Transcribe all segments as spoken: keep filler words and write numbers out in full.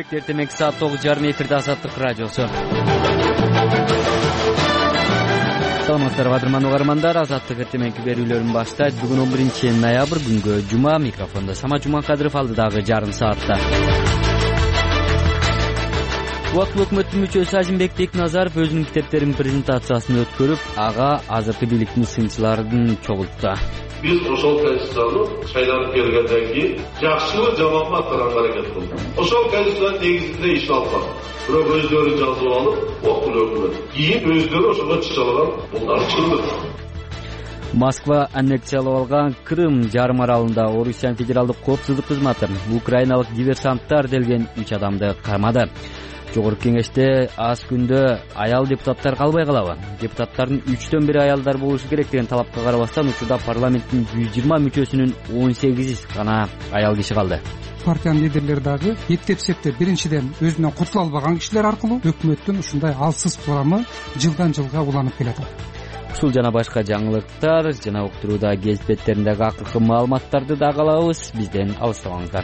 алек, эртең саат тогуз жарым эфирде Азаттык радиосу. Саламатсыздарбы кадырман угармандар, Азаттык эртеңки берүүлөрүн баштайт. Бүгүн он биринчи ноябрь, күнгө жума. Микрофондо Самат Жумакадыров, алдыдагы жарым саатта. Убактылуу өкмөттүн мүчөсү Азимбек Бекназаров өзүнүн китептеринин презентациясын өткөрүп, ага азыркы бийликтин сынчыларын чогултту. Биз ошол конституцияны шайланып келгенден кийин жакшыбы жаманбы аткаранга аракет кылдык. Ошол конституциянын негизинде иш алып бардык. Бирок өздөрү жазып алып, убактылуу өкмөт. Кийин өздөрү ошого чыгарган булар чындык. Москва аннексиялап алган Крым жарым аралында Орусиянын федералдык коопсуздук кызматы украиналык диверсанттар делген үч адамды камады. Жогорку кеңеште аз күндө аял депутаттар калбай калабы? Депутаттардын үчтөн бири аялдар болушу керек деген талапка карабастан учурда парламенттин жүз жыйырма мүчөсүнүн он сегизи гана аял киши калды. Партиянын лидерлери дагы эптеп септеп биринчиден өзүнөн куртула албаган кишилер аркылуу өкмөттүн ушундай алсыз курамы жылдан жылга уланып келатат. Ушул жана башка жаңылыктар жана уктурууда гезит беттериндеги акыркы маалыматтарды дагы алабыз. Бизден алыстабаңыздар.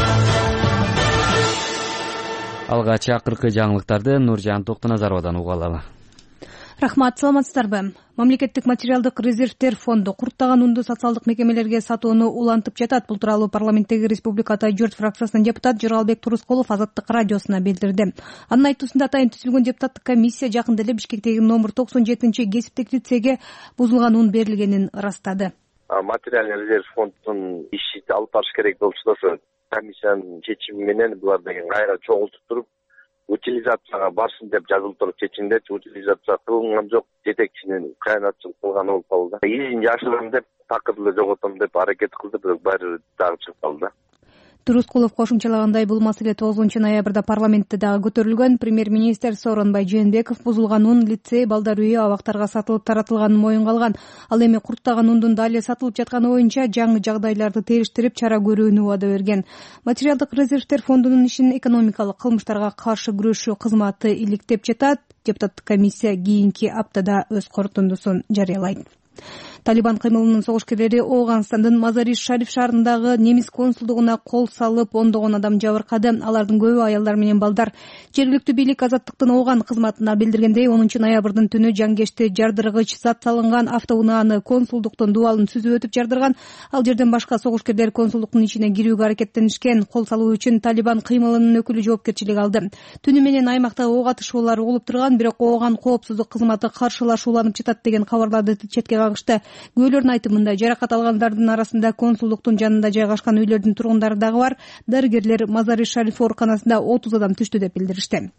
Алгач акыркы жаңылыктарды Нуржан Токтоназаровадан уга алалы. Рахмат, саламатсыздарбы? Мамлекеттик материалдык резервдер фонду курттаган унду социалдык мекемелерге сатууну улантып жатат. Бул тууралуу парламенттеги Республиката Журт фракциясынын депутаты Жыргалбек Турускулов Азаттык радиосуна билдирди. Анын айтуусунда атайын түзүлгөн депутаттык комиссия жакында эле Бишкектеги номер токсон жетинчи кесиптик лицейге бузулган ун берилгенин ырастады. Материальный резерв фондунун иши алып барыш керек болчу да ошо комиссиянын чечими менен булар деген кайра чогултуп туруп утилизацияга барсын деп жазылып туруп чечимдечи утилизация кылынган жок, жетекчинин кыянатчылык кылганы болуп калды. Изин жашырам деп такыр эле жоготом деп аракет кылды, бирок баары дагы чыгып калды. Турускулов кошумчалагандай, бул маселе тогузунчу ноябрда парламентте дагы көтөрүлгөн. Премьер-министр Сооронбай Жээнбеков бузулган ун лицей, балдар үйү абактарга сатылып таратылганын моюнга алган. Ал эми курттаган ундун дали сатылып жатканы боюнча жаңы жагдайларды териштирип чара көрүүнү убада берген. Материалдык резервдер фондунун ишин экономикалык кылмыштарга каршы күрөшүү кызматы иликтеп жатат. Депутаттык комиссия кийинки аптада өз корутундусун жарыялайт. Талибан кыймылынын согушкерлери Ооганстандын Мазари-Шариф шаарындагы немис консулдугуна кол салып, ондогон адам жабыркады. Алардын көбү аялдар менен балдар. Жергиликтүү бийлик азаттыктын Ооган кызматына билдиргендей, онунчу ноябрдын түнү жангешти жардыргыч зат салынган автоунааны консулдуктун дубалын сүзүп өтүп жардырган. Ал жерден башка согушкерлер консулдуктун ичине кирүүгө аракеттенишкен. Кол салуу үчүн Талибан кыймылынын өкүлү жоопкерчилик алды. Түнү менен аймакта ок атышуулар болуп турган, бирок Ооган коопсуздук кызматы каршылашууланып жатат деген кабарларды четке кагышты. Күбөлөрдүн айтымында жаракат алгандардын арасында консулдуктун жанында жайгашкан үйлөрдүн тургундары дагы бар. Дарыгерлер Мазари-Шариф ооруканасында отуз адам түштү деп билдиришти.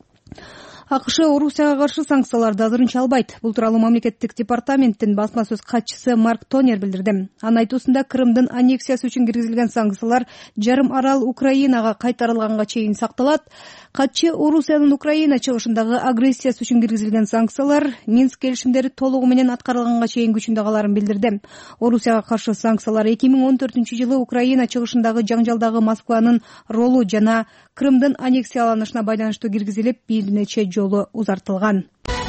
АКШ Орусияга каршы санкцияларды азырынча албайт. Бул тууралуу мамлекеттик департаменттин басма сөз катчысы Марк Тонер билдирди. Анын айтуусунда Крымдын аннексиясы үчүн киргизилген санкциялар жарым арал Украинага кайтарылганга чейин сакталат. Катчы Орусиянын Украина чыгышындагы агрессиясы үчүн киргизилген санкциялар Минск келишимдери толугу менен аткарылганга чейин күчүндө каларын билдирди. Орусияга каршы санкциялар эки миң он төртүнчү жылы Украина чыгышындагы жаңжалдагы Москванын ролу жана Крымдын аннексияланышына байланыштуу киргизилип, бир нече жолу узартылган.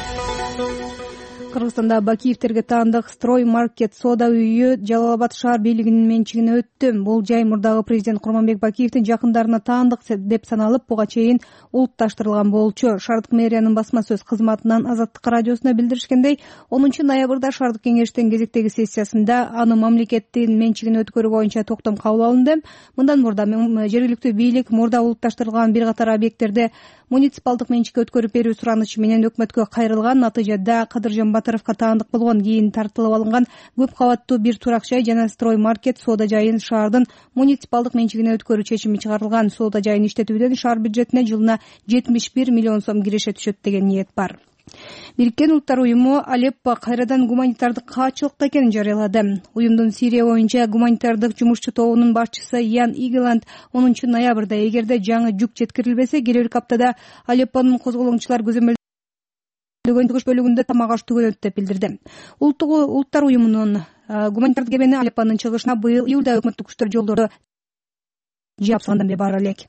Кыргызстанда Бакиевтерге таандык Строй Маркет соода үйү Жалал-Абад шаар бийлигинин менчигине өттү. Бул жай мурдагы президент Курманбек Бакиевдин жакындарына таандык деп саналып, буга чейин улутташтырылган болчу. Шаардык мэриянын басма сөз кызматынан Азаттык радиосуна билдиришкендей, онунчу ноябрда шаардык кеңештин кезектеги сессиясында аны мамлекеттин менчигине өткөрүү боюнча токтом кабыл алынды. Мындан мурда жергиликтүү бийлик мурда улутташтырылган бир катар объекттерде муниципалдык менчикке өткөрүп берүү суранычы менен өкмөткө кайрылган. Натыйжада Кадыржан Батыровго таандык болгон, кийин тартылып алынган көп кабаттуу бир турак жай жана Строй Маркет соода жайын шаардын муниципалдык менчигине өткөрүү чечими чыгарылган. Соода жайын иштетүүдөн шаар бюджетине жылына жетимиш бир миллион сом киреше түшөт деген ниет бар. Бириккен Улуттар уюму Алеппо кайрадан гуманитардык каатчылыкта экенин жарыялады. Уюмдун Сирия боюнча гуманитардык жумушчу тобунун башчысы Ян Игеланд онунчу ноябрда эгерде жаңы жүк жеткирилбесе, келер аптада Алеппонун козголоңчулар көзөмөлдөгөн чыгыш бөлүгүндө тамак аш түгөнөт деп билдирди. Улуттар уюмунун гуманитардык кемени Алеппонун чыгышына быйыл июлда өкмөттүк күчтөр жолдорду жаап салгандан бери бара элек.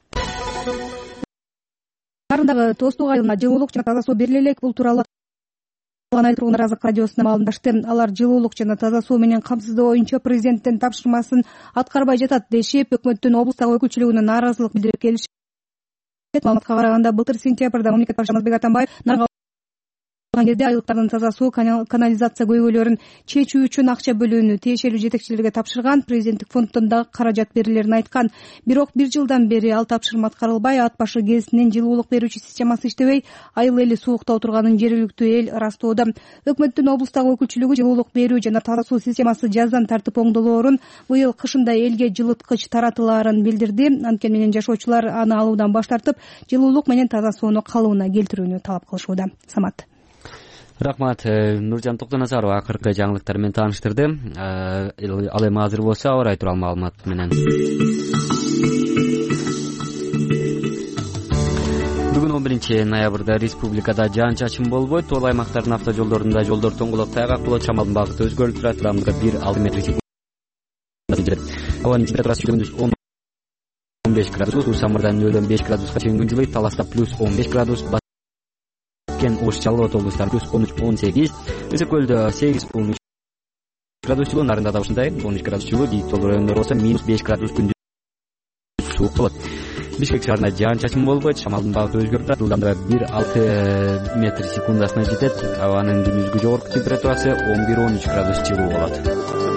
Шаарындагы Тоостук айылына жылуулук жана таза суу бериле элек. Бул тууралуу айыл тургундар Азаттык радиосуна маалымдашты. Алар жылуулук жана таза суу менен камсыздоо боюнча президенттин тапшырмасын аткарбай жатат дешип, өкмөттүн облустагы өкүлчүлүгүнө нааразылык билдирип келишти. маалыматка караганда былтыр сентябрда мамлекет башчысы Алмазбек Атамбаев нарга кезде айылдардын таза суу канализация көйгөйлөрүн чечүү үчүн акча бөлүүнү тиешелүү жетекчилерге тапшырган, президенттик фонддон да каражат берилерин айткан. Бирок бир жылдан бери ал тапшырма аткарылбай, ат башы ГЭСинин жылуулук берүүчү системасы иштебей, айыл эли суукта отурганын жергиликтүү эл ырастоодо. Өкмөттүн облустагы өкүлчүлүгү жылуулук берүү жана таза суу системасы жаздан тартып оңдолоорун, быйыл кышында элге жылыткыч таратылаарын билдирди. Анткени менен жашоочулар аны алуудан баш тартып, жылуулук менен таза сууну калыбына келтирүүнү талап кылышууда. Самат. Рахмат. Нуржан Токтоназарова акыркы жаңылыктар менен тааныштырды. Ал эми азыр болсо аба ырайы тууралуу маалымат менен. Бүгүн он биринчи ноябрда республикада жаан-чачын болбойт. Тоол аймактардын автожолдорунда жолдор тоңголоп тайгак болот. Шамалдын багыты өзгөрүп турат. Ылдамдыгы бир алты метр секунд. Абанын температурасы күндүз он беш градус, Самырдан нөлдөн беш градуска чейин күн жылыйт. Таласта плюс он беш градус, Ош, Жалал Абад облустары плюс он үч он сегиз, Ысык көлдө сегиз он үч градус жылуу, Нарында да ушундай он үч градус жылуу, бийик тоол райондор болсо минус беш градус күндүз суук болот. Бишкек шаарында жаан-чачын болбойт, шамалдын багыты өзгөрүп турат, ылдамдыгы бир алты метр секундасына жетет. Абанын күндүзгү жогорку температурасы он бир он үч градус жылуу болот.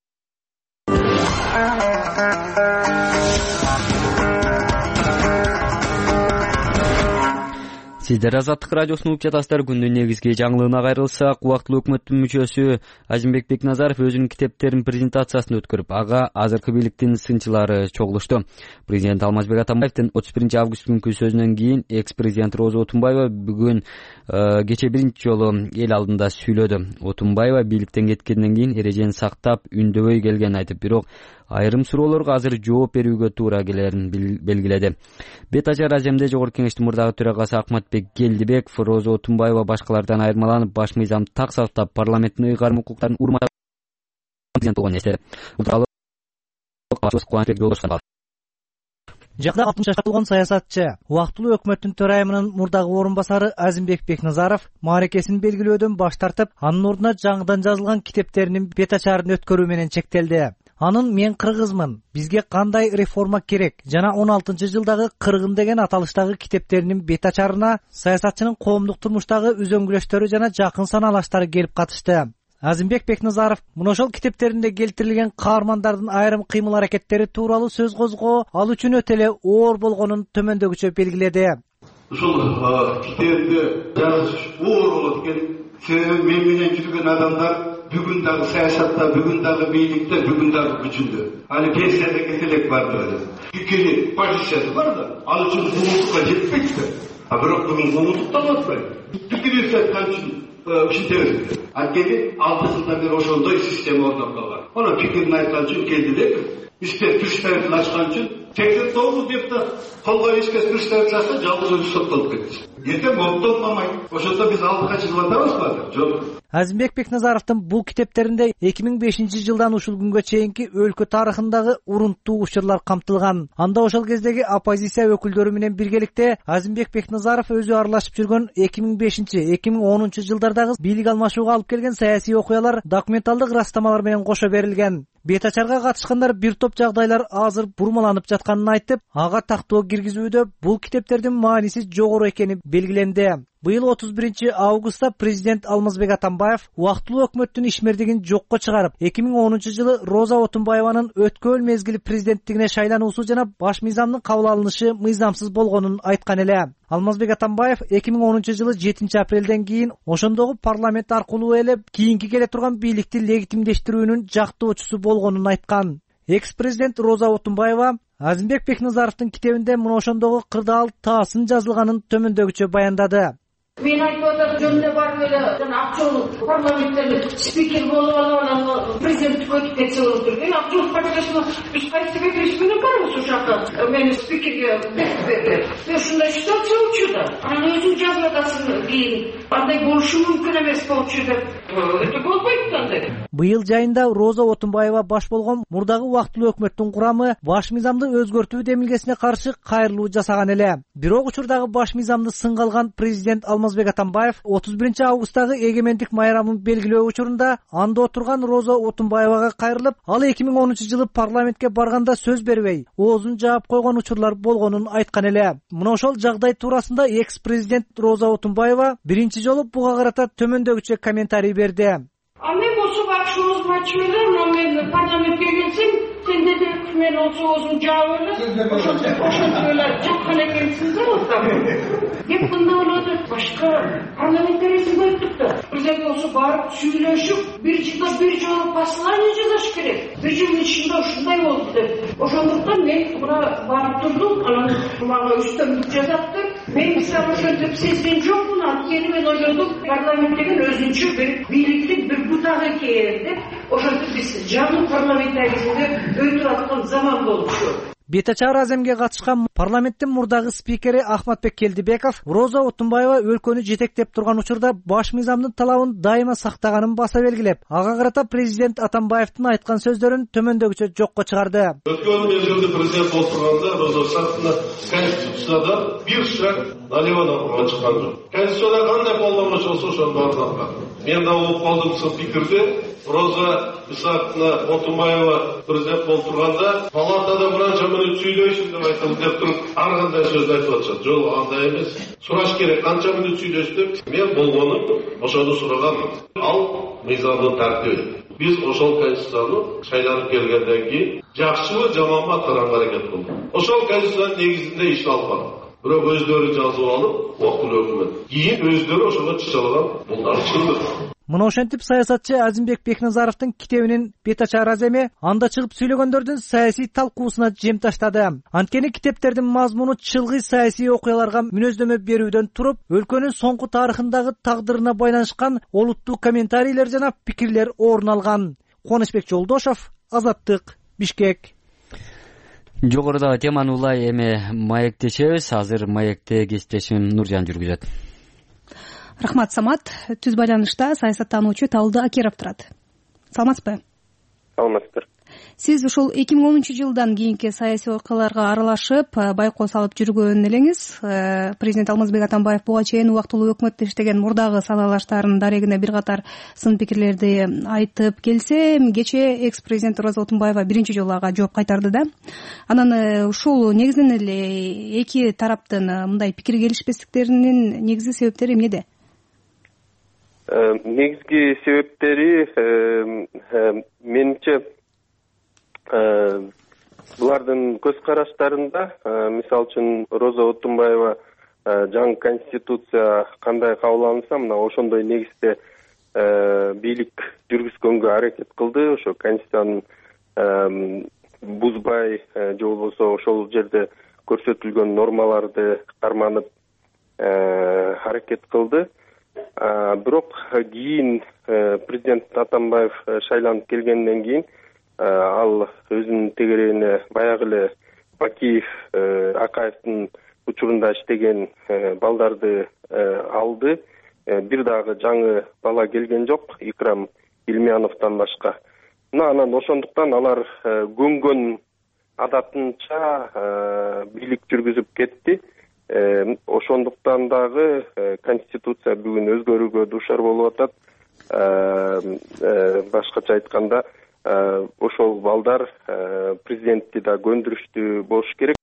Сиздер Азаттык радиосун угуп жатасыздар. Күндүн негизги жаңылыгына кайрылсак, убактылуу өкмөттүн мүчөсү Азимбек Бекназаров өзүнүн китептеринин презентациясын өткөрүп, ага азыркы бийликтин сынчылары чогулушту. Президент Алмазбек Атамбаевдин отуз биринчи август күнкү сөзүнөн кийин экс-президент Роза Отунбаева бүгүн кече биринчи жолу эл алдында сүйлөдү. Отунбаева бийликтен кеткенден кийин эрежени сактап, үндөбөй келгенин айтып, бирок айрым суроолорго азыр жооп берүүгө туура келерин белгиледи. Бет ачар аземде Жогорку Кеңештин мурдагы төрагасы Акматбек Келдибеков Роза Отунбаева башкалардан айырмаланып, баш мыйзам так сактап, парламенттин ыйгарым укуктарын урматтап президент болгон эстеди. Жакта алтымыш жашка толгон саясатчы, убактылуу өкмөттүн төрайымынын мурдагы орун басары Азимбек Бекназаров мааракесин белгилөөдөн баш тартып, анын ордуна жаңыдан жазылган китептеринин бет ачарын өткөрүү менен чектелди. Анын "Мен кыргызмын, бизге кандай реформа керек" жана он алтынчы жылдагы "Кыргын" деген аталыштагы китептеринин бет ачарына саясатчынын коомдук турмуштагы үзөңгүлөштөрү жана жакын санаалаштары келип катышты. Азимбек Бекназаров мына ошол китептеринде келтирилген каармандардын айрым кыймыл аракеттери тууралуу сөз козгоо ал үчүн өтө эле оор болгонун төмөндөгүчө белгиледи. Ушул китепти жазыш оор болот экен. Себеби мен менен жүргөн адамдар бүгүн дагы саясатта, бүгүн дагы бийликте, бүгүн дагы күчүндө. Али пенсияда кетелек барды. Пикири позициясы бар да, ал үчүн зулумдукка жетпейт да. А бирок бүгүн зулумдуктан атпайт. Пикири саясат үчүн ишинтебиз. Анткени алты жылдан бери ошондой система орноп калган. Ана пикирин айткан үчүн келдилер. Иште түштөрүн ачкан үчүн сексен тогуз депутат колго ишке түштөрүн чыкса, жалгыз өзү соттолуп кетти. Эртең оптолмамайт. Ошондо биз алдыга чыгып атабызбы? Жок. Азимбек Бекназаровдун бул китептеринде эки миң бешинчи жылдан ушул күнгө чейинки өлкө тарыхындагы урунттуу учурлар камтылган. Анда ошол кездеги оппозиция өкүлдөрү менен биргеликте Азимбек Бекназаров өзү аралашып жүргөн эки миң бешинчи эки миң онунчу жылдардагы бийлик алмашууга алып келген саясий окуялар документалдык ырастамалар менен кошо берилген. Бет ачарга катышкандар бир топ жагдайлар азыр бурмаланып жатканын айтып, ага тактоо киргизүүдө бул китептердин мааниси жогору экени белгиленди. Быйыл отуз биринчи августта президент Алмазбек Атамбаев убактылуу өкмөттүн ишмердигин жокко чыгарып, эки миң онунчу жылы Роза Отунбаеванын өткөн мезгил президенттигине шайлануусу жана баш мыйзамдын кабыл алынышы мыйзамсыз болгонун айткан эле. Алмазбек Атамбаев эки миң онунчу жылы жетинчи апрелден кийин ошондогу парламент аркылуу эле кийинки келе турган бийликти легитимдештирүүнүн жактоочусу болгонун айткан. Экс-президент Роза Отунбаева Азимбек Бекназаровдун китебинде мына ошондогу кырдаал таасын жазылганын төмөндөгүчө баяндады. Мен айтып отыр, жөнүнө барып эле ак жол парламенттен спикер болуп алып, президенттикке өтүп кетсе болуп тур. Ак жол партиясына биз кайсы бериши менен барабыз ошол жакка. Мени спикерге берди. Мен ушундай ситуация учуда. Анан өзүң жазып атасың кийин. андай болушу мүмкүн эмес болчу деп өтө болбойт андай. Быйыл жайында Роза Отунбаева баш болгон мурдагы убактылуу өкмөттүн курамы баш мыйзамды өзгөртүү демилгесине каршы кайрылуу жасаган эле. Бирок учурдагы баш мыйзамды сынга алган президент Алмазбек Атамбаев отуз биринчи августтагы эгемендик майрамын белгилөө учурунда анда отурган Роза Отунбаевага кайрылып, ал эки миң онунчу жылы парламентке барганда сөз бербей, оозун жаап койгон учурлар болгонун айткан эле. Мына ошол жагдай туурасында экс-президент Роза Отунбаева биринчи жолу буга карата төмөндөгүчө комментарий берди. А мен болсо бакшыбыз бачылар, но мен парламентке келсем, сен деди мен болсо оозун жаап эле, ошентип ошентип эле жаткан экенсиңер ортам. Деп мындай болду, башка парламенттерибиз өттүктү. Президент болсо барып сүйлөшүп, бир жылда бир жолу послание жазыш керек. Бир жылдын ичинде ушундай болду деп. Ошондуктан мен мына барып турдум, анан мага үстөмдүк жазатты. Мен мисалы ошентип сезген жокмун, анткени мен ойлодум, парламент деген өзүнчө бир бийликтин бир бутагы керек деп. Ошентип биз жаңы парламентаризмде өтүп аткан заман болчу. Бет ачар аземге катышкан парламенттин мурдагы спикери Ахматбек Келдибеков Роза Отунбаева өлкөнү жетектеп турган учурда баш мыйзамдын талабын дайыма сактаганын баса белгилеп, ага карата президент Атамбаевдин айткан сөздөрүн төмөндөгүчө жокко чыгарды. Өткөн мезгилде президент отурганда Роза Сактына Конституцияда бир шаг налево направо чыккан жок. Конституцияда кандай колдонмош болсо ошонун баарын аткарды. Мен да угуп калдым ушул пикирди. Роза Исаковна Отунбаева президент болуп турганда палатада мынанча мүнөт сүйлөйсүң деп айтам деп туруп, ар кандай сөздү айтып атышат. Жок, андай эмес. Сураш керек, канча мүнөт сүйлөшүп деп. Мен болгонум ошону сураганмын. Ал мыйзамдын тартиби. Биз ошол конституцияны шайланып келгенден кийин жакшыбы жаманбы аткарганга аракет кылдык. Ошол конституциянын негизинде иш алып бардык. Бирок өздөрү жазып алып, убактылуу өкмөт. Кийин өздөрү ошого чыгарган булдар чыгды. Мына ошентип саясатчы Азимбек Бекназаровдун китебинин бет ачар аземи анда чыгып сүйлөгөндөрдүн саясий талкуусуна жем таштады. Анткени китептердин мазмуну чылгый саясий окуяларга мүнөздөмө берүүдөн туруп, өлкөнүн соңку тарыхындагы тагдырына байланышкан олуттуу комментарийлер жана пикирлер орун алган. Кубанычбек Жолдошов, Азаттык, Бишкек. Жогорудагы теманы улай эми маектешебиз. Азыр маекте кесиптешим Нуржан жүргүзөт. Рахмат, Самат. Түз байланышта саясаттануучу Талды Акиров турат. Саламатсызбы? Саламатсыздар. Сиз ушул эки миң онунчу жылдан кийинки саясий окуяларга аралашып, байкоо салып жүргөн элеңиз. Президент Алмазбек Атамбаев буга чейин убактылуу өкмөттө иштеген мурдагы салалаштардын дарегине бир катар сын пикирлерди айтып келсе, кечээ экс-президент Роза Отунбаева биринчи жолу ага жооп кайтарды да. Анан ушул негизинен эле эки тараптын мындай пикир келишпестиктеринин негизги себептери эмнеде? Негизги себептери менимче булардын көз караштарында, мисалы үчүн Роза Отунбаева жаңы конституция кандай кабыл алынса, мына ошондой негизде бийлик жүргүзгөнгө аракет кылды. Ошо конституциянын бузбай же болбосо ошол жерде көрсөтүлгөн нормаларды карманып аракет кылды. Бирок кийин президент Атамбаев шайланып келгенден кийин ал өзүнүн тегереğине баягы эле Бакиев, Акаевдин учурунда иштеген балдарды алды. Бир дагы жаңы бала келген жок, Икрам Илмияновдон башка. Мына анан ошондуктан алар көнгөн адатынча бийлик жүргүзүп кетти. Ошондуктан дагы конституция бүгүн өзгөрүүгө дуушар болуп атат. Башкача айтканда, ошол балдар президентти да көндүрүштүү болуш керек.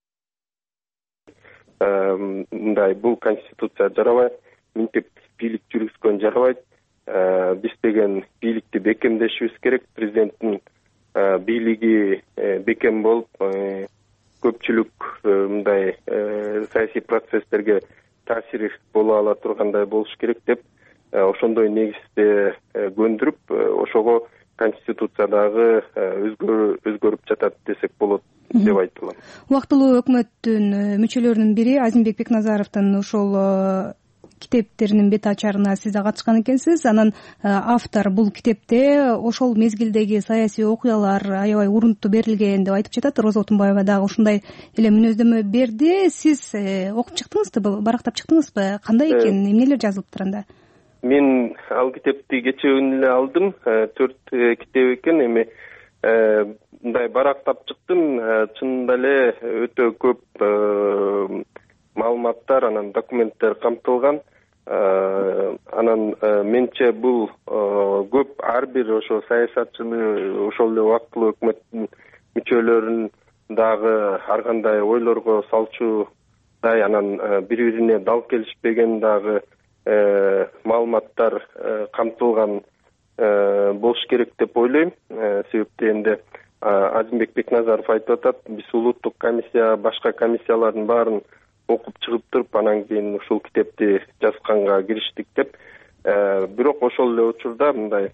Мындай бул конституция жарабайт, минтип бийлик жүргүзгөн жарабайт. Биз деген бийликти бекемдешибиз керек. Президенттин бийлиги бекем болуп, көпчүлүк мындай саясий процесстерге таасир боло ала тургандай болуш керек деп ошондой негизде көндүрүп, ошого конституциядагы өзгөрүп жатат десек болот деп айта алам. Убактылуу өкмөттүн мүчөлөрүнүн бири Азимбек Бекназаровдун ошол китептеринин бет ачарына сиз да катышкан экенсиз. Анан автор бул китепте ошол мезгилдеги саясий окуялар аябай урунттуу берилген деп айтып жатат. Роза Отунбаева дагы ушундай эле мүнөздөмө берди. Сиз окуп чыктыңызбы, барактап чыктыңызбы? Кандай экен, эмнелер жазылыптыр анда? мен ал китепти кечээ күнү эле алдым. Төрт китеп экен. Эми мындай барактап чыктым. Чынында эле өтө көп маалыматтар, анан документтер камтылган. Анан менче бул көп ар бир ошо саясатчыны, ошол эле убактылуу өкмөттүн мүчөлөрүн дагы ар кандай ойлорго салчудай, анан бири бирине дал келишпеген дагы маалыматтар камтылган болуш керек деп ойлойм. Себеби дегенде Азимбек Бекназаров айтып атат, биз улуттук комиссия башка комиссиялардын баарын окуп чыгып туруп, анан кийин ушул китепти жазганга кириштик деп. Бирок ошол эле учурда мындай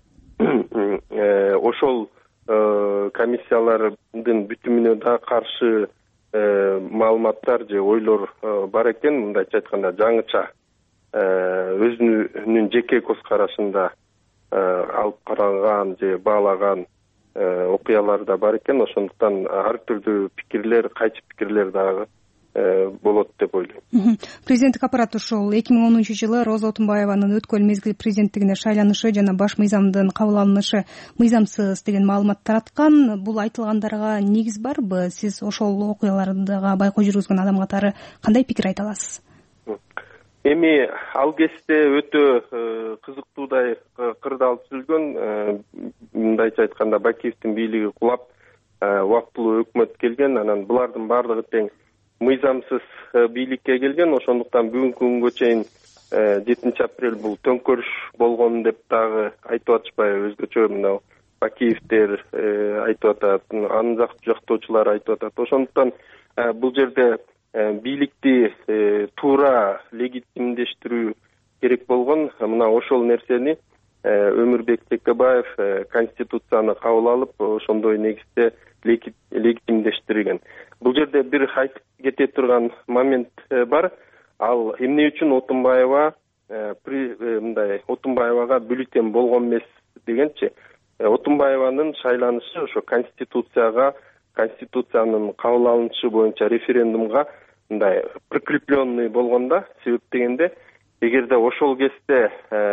ошол комиссиялардын бүтүмүнө да каршы маалыматтар же ойлор бар экен. Мындайча айтканда жаңыча өзүнүн жеке көз карашында алып каралган же баалаган окуялар да бар экен. Ошондуктан ар түрдүү пикирлер, кайчы пикирлер дагы болот деп ойлойм. Президенттик аппарат ушул эки миң онунчу жылы Роза Отунбаеванын өткөн мезгил президенттигине шайланышы жана баш мыйзамдын кабыл алынышы мыйзамсыз деген маалымат тараткан. Бул айтылгандарга негиз барбы? Сиз ошол окуяларга байкоо жүргүзгөн адам катары кандай пикир айта аласыз? Эми ал кезде өтө кызыктуудай кырдаал түзүлгөн. Мындайча айтканда Бакиевдин бийлиги кулап, убактылуу өкмөт келген. Анан булардын баардыгы тең мыйзамсыз бийликке келген. Ошондуктан бүгүнкү күнгө чейин жетинчи апрель бул төңкөрүш болгон деп дагы айтып атышпайбы? Өзгөчө мына Бакиевдер айтып атат, анын жактоочулары айтып атат. Ошондуктан бул жерде бийликти туура легитимдештирүү керек болгон. Мына ошол нерсени Өмүрбек Текебаев конституцияны кабыл алып, ошондой негизде легитимдештирген. Бул жерде бир айтып кете турган момент бар. Ал эмне үчүн Отунбаева мындай Отунбаевага бюллетень болгон эмес дегенчи, Отунбаеванын шайланышы ошо конституцияга, конституциянын кабыл алынышы боюнча референдумга мындай прикрепленный болгонда. Себеп дегенде, эгерде ошол кезде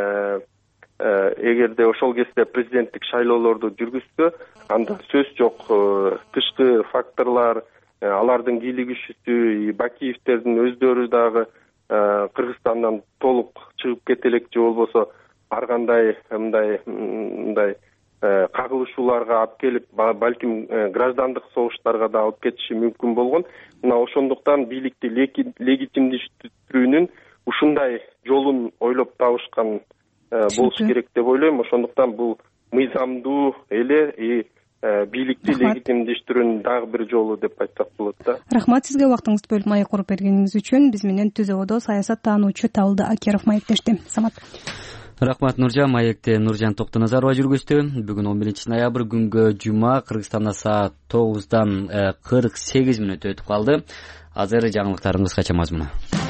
эгерде ошол кезде президенттик шайлоолорду жүргүзсө, анда сөз жок, тышкы факторлар, алардын кийлигишүүсү, Бакиевдердин өздөрү дагы Кыргызстандан толук чыгып кетелек, же болбосо ар кандай мындай мындай кагылышууларга алып келип, балким граждандык согуштарга да алып кетиши мүмкүн болгон. Мына ошондуктан бийликти легитимдештирүүнүн ушундай жолун ойлоп табышкан болуш керек деп ойлойм. Ошондуктан бул мыйзамдуу эле бийликти легитимдештирүүнүн дагы бир жолу деп айтсак болот да. Рахмат сизге убактыңызды бөлүп маек куруп бергениңиз үчүн. Биз менен Түзөбодо саясат таануучу Табылды Акеров маектешти. Самат. Рахмат Нуржан. Маекти Нуржан Токтоназарова жүргүздү. Бүгүн он биринчи ноябрь күнгө жума, Кыргызстанда саат тогуздан кырк сегиз мүнөт өтүп калды. Азыр жаңылыктардын кыскача мазмуну.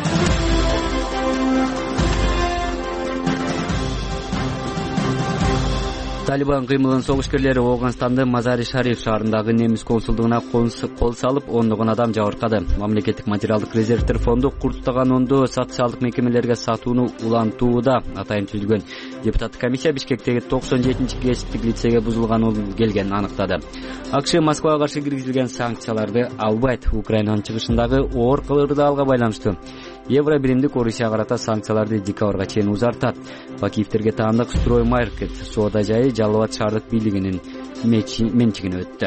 Талибан кыймылынын согушкерлери Ооганстандын Мазари-Шариф шаарындагы немис консулдугуна кол салып, ондогон адам жабыркады. Мамлекеттик материалдык резервдер фонду курттаган ондо социалдык мекемелерге сатууну улантууда. Атайын түзүлгөн депутаттык комиссия Бишкектеги токсон жетинчи кесиптик лицейге бузулган келгенин аныктады. АКШ Москвага каршы киргизилген санкцияларды албайт. Украинанын чыгышындагы оор кырдаалга байланыштуу Евро биримдик Орусияга карата санкцияларды декабрга чейин узартат. Бакиевдерге таандык Строймаркет соода жайы Жалал Абад шаардык бийлигинин менчигине өттү.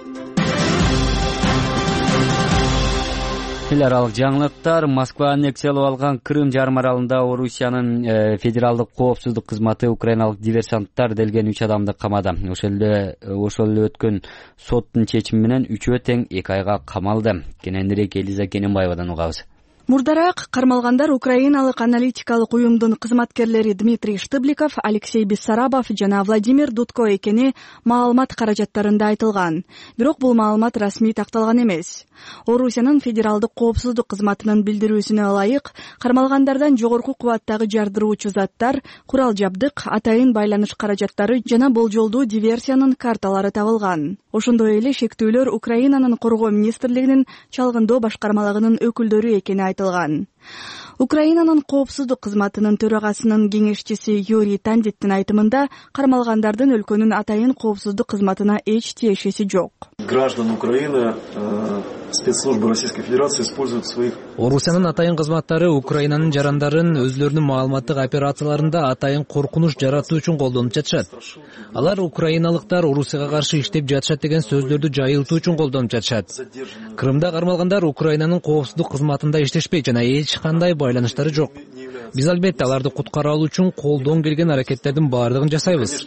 Эл аралык жаңылыктар. Москва аннексиялап алган Крым жарым аралында Орусиянын федералдык коопсуздук кызматы украиналык диверсанттар делген үч адамды камады. Ошол эле ошол эле өткөн соттун чечими менен үчөө тең эки айга камалды. Кененирээк Элиза Кененбаевадан угабыз. Мурдараак кармалгандар украиналык аналитикалык уюмдун кызматкерлери Дмитрий Штыбликов, Алексей Бессарабов жана Владимир Дудко экени маалымат каражаттарында айтылган. Бирок бул маалымат расмий такталган эмес. Орусиянын федералдык коопсуздук кызматынын билдирүүсүнө ылайык, кармалгандардан жогорку кубаттагы жардыруучу заттар, курал жабдык, атайын байланыш каражаттары жана болжолдуу диверсиянын карталары табылган. Ошондой эле шектүүлөр Украинанын коргоо министрлигинин чалгындоо башкармалыгынын өкүлдөрү экени айтылган. айтылган. Украинанын коопсуздук кызматынын төрагасынын кеңешчиси Юрий Тандиттин айтымында кармалгандардын өлкөнүн атайын коопсуздук кызматына эч тиешеси жок. Граждан Украины спецслужбы Российской Федерации используют своих. Орусиянын атайын кызматтары Украинанын жарандарын өзлөрүнүн маалыматтык операцияларында атайын коркунуч жаратуу үчүн колдонуп жатышат. Алар украиналыктар Орусияга каршы иштеп жатышат деген сөздөрдү жайылтуу үчүн колдонуп жатышат. Крымда кармалгандар Украинанын коопсуздук кызматында иштешпейт жана эч кандай байланыштары жок. Биз албетте аларды куткара алуу үчүн колдон келген аракеттердин баардыгын жасайбыз.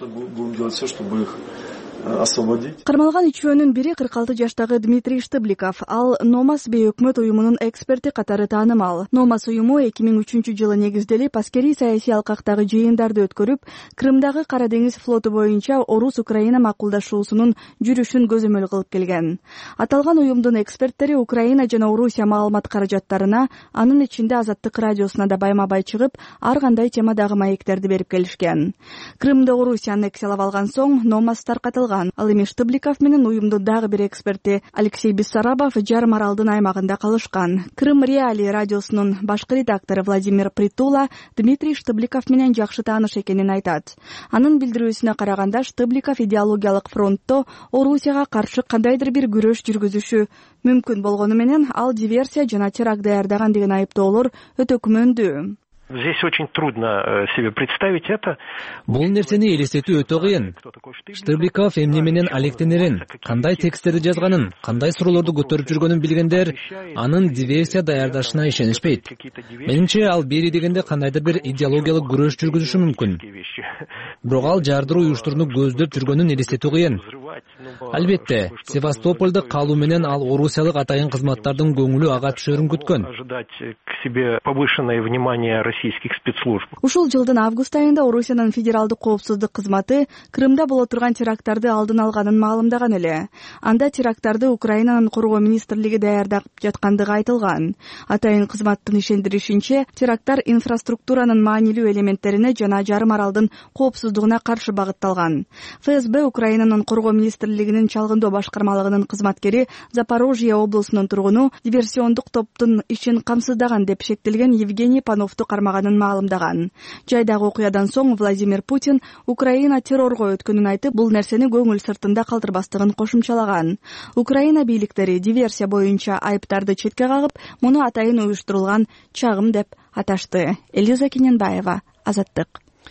Кармалган үчөөнүн бири кырк алты жаштагы Дмитрий Штыбликов. Ал Номас бейөкмөт уюмунун эксперти катары таанымал. Номас уюму эки миң үчүнчү жылы негизделип, аскерий саясий алкактагы жыйындарды өткөрүп, Крымдагы Кара деңиз флоту боюнча Орус-Украина макулдашуусунун жүрүшүн көзөмөл кылып келген. Аталган уюмдун эксперттери Украина жана Орусия маалымат каражаттарына, анын ичинде Азаттык радиосуна да байма-бай чыгып, ар кандай темадагы маектерди берип келишкен. Крымды Орусия аннексиялап алган соң Номас таркатылган. Ал эми Штыбликов менен уюмдун дагы бир эксперти Алексей Бессарабов жарым аралдын аймагында калышкан. Крым Реалии радиосунун башкы редактору Владимир Притула Дмитрий Штыбликов менен жакшы тааныш экенин айтат. Анын билдирүүсүнө караганда, Штыбликов идеологиялык фронтто Орусияга каршы кандайдыр бир күрөш жүргүзүшү мүмкүн болгону менен ал диверсия жана теракт даярдаган деген айыптоолор өтө күмөндүү. Здесь очень трудно себе представить это. Бул нерсени элестетүү өтө кыйын. Штыбликов эмне менен алектенерин, кандай тексттерди жазганын, кандай суроолорду көтөрүп жүргөнүн билгендер анын диверсия даярдашына ишенишпейт. Менимче ал бери дегенде кандайдыр бир идеологиялык күрөш жүргүзүшү мүмкүн. Бирок ал жардыруу уюштурууну көздөп жүргөнүн элестетүү кыйын. Албетте, Севастопольдо калуу менен ал орусиялык атайын кызматтардын көңүлү ага түшөрүн күткөн. Ожидать к себе повышенное внимание российских спецслужб. Ушул жылдын август айында Орусиянын федералдык коопсуздук кызматы Крымда боло турган теракттарды алдын алганын маалымдаган эле. Анда теракттарды Украинанын коргоо министрлиги даярдап жаткандыгы айтылган. Атайын кызматтын ишендиришинче, теракттар инфраструктуранын маанилүү элементтерине жана жарым аралдын коопсуздугуна каршы багытталган. ФСБ Украинанын коргоо министрлигинин чалгындоо башкармалыгынын кызматкери Запорожье облусунун тургуну диверсиондук топтун ишин камсыздаган деп шектелген Евгений Пановду кармаганын маалымдаган. Жайдагы окуядан соң Владимир Путин Украина террорго өткөнүн айтып, бул нерсени көңүл сыртында калтырбастыгын кошумчалаган. Украина бийликтери диверсия боюнча айыптарды четке кагып, муну атайын уюштурулган чагым деп аташты. Элиза Кененбаева, Азаттык.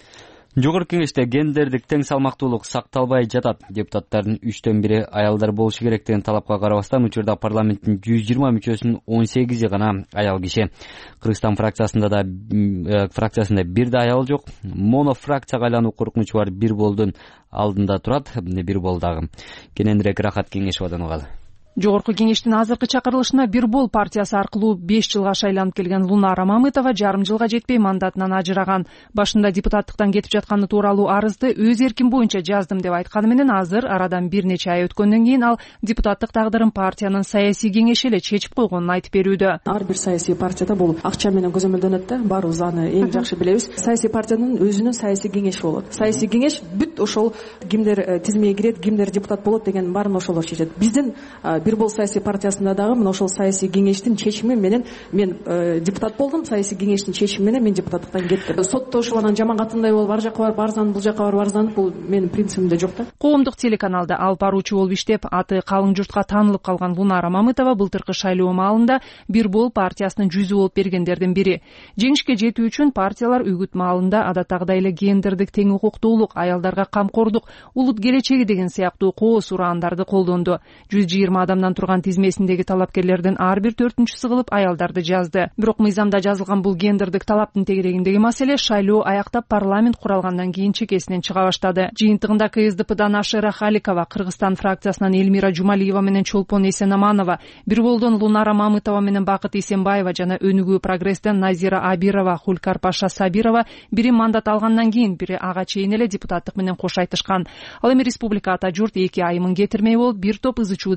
Жогорку кеңеште гендердик тең салмактуулук сакталбай жатат. Депутаттардын үчтөн бири аялдар болушу керек деген талапка карабастан учурда парламенттин жүз жыйырма мүчөсүнүн он сегизи гана аял киши. Кыргызстан фракциясында да фракциясында бир да аял жок. Моно фракцияга айлануу коркунучу бар бир болдун алдында турат. Бир бол дагы. Кененирээк Рахат Кеңешовдон угалы. Жогорку кеңештин азыркы чакырылышына бир бол партиясы аркылуу беш жылга шайланып келген Лунара Мамытова жарым жылга жетпей мандатынан ажыраган. Башында депутаттыктан кетип жатканы тууралуу арызды өз эрким боюнча жаздым деп айтканы менен азыр арадан бир нече ай өткөндөн кийин ал депутаттык тагдырын партиянын саясий кеңеши эле чечип койгонун айтып берүүдө. Ар бир саясий партияда бул акча менен көзөмөлдөнөт да, баарыбыз аны эң жакшы билебиз. Саясий партиянын өзүнүн саясий кеңеши болот. Саясий кеңеш бүт ошол кимдер тизмеге кирет, кимдер депутат болот деген баарын ошолор чечет. Биздин бир бол саясий партиясында дагы мына ошол саясий кеңештин чечими менен мен депутат болдум, саясий кеңештин чечими менен мен депутаттыктан кеттим. Сотто ошол анан жаман катындай болуп ар жакка барып арызданып, бул жакка барып арызданып, бул менин принцибимде жок да. Коомдук телеканалда алып баруучу болуп иштеп, аты калың журтка таанылып калган Лунара Мамытова былтыркы шайлоо маалында бир бол партиясынын жүзү болуп бергендердин бири. Жеңишке жетүү үчүн партиялар үгүт маалында адаттагыдай эле гендердик тең укуктуулук, аялдарга камкордук, улут келечеги деген сыяктуу кооз ураандарды колдонду. жүз жыйырма адамдан турган тизмесиндеги талапкерлердин ар бир төртүнчүсү кылып аялдарды жазды. Бирок мыйзамда жазылган бул гендердик талаптын тегерегиндеги маселе шайлоо аяктап парламент куралгандан кийин чекесинен чыга баштады. Жыйынтыгында КСДПдан Ашера Халикова, Кыргызстан фракциясынан Элмира Жумалиева менен Чолпон Эсенаманова, бир болдон Лунара Мамытова менен Бакыт Эсенбаева жана Өнүгүү прогресстен Назира Абирова, Хулькар Паша Сабирова бири мандат алгандан кийин бири ага чейин эле депутаттык менен кош айтышкан. Ал эми республика ата журт эки айымын кетирмей болуп, бир топ ызы чуудан кийин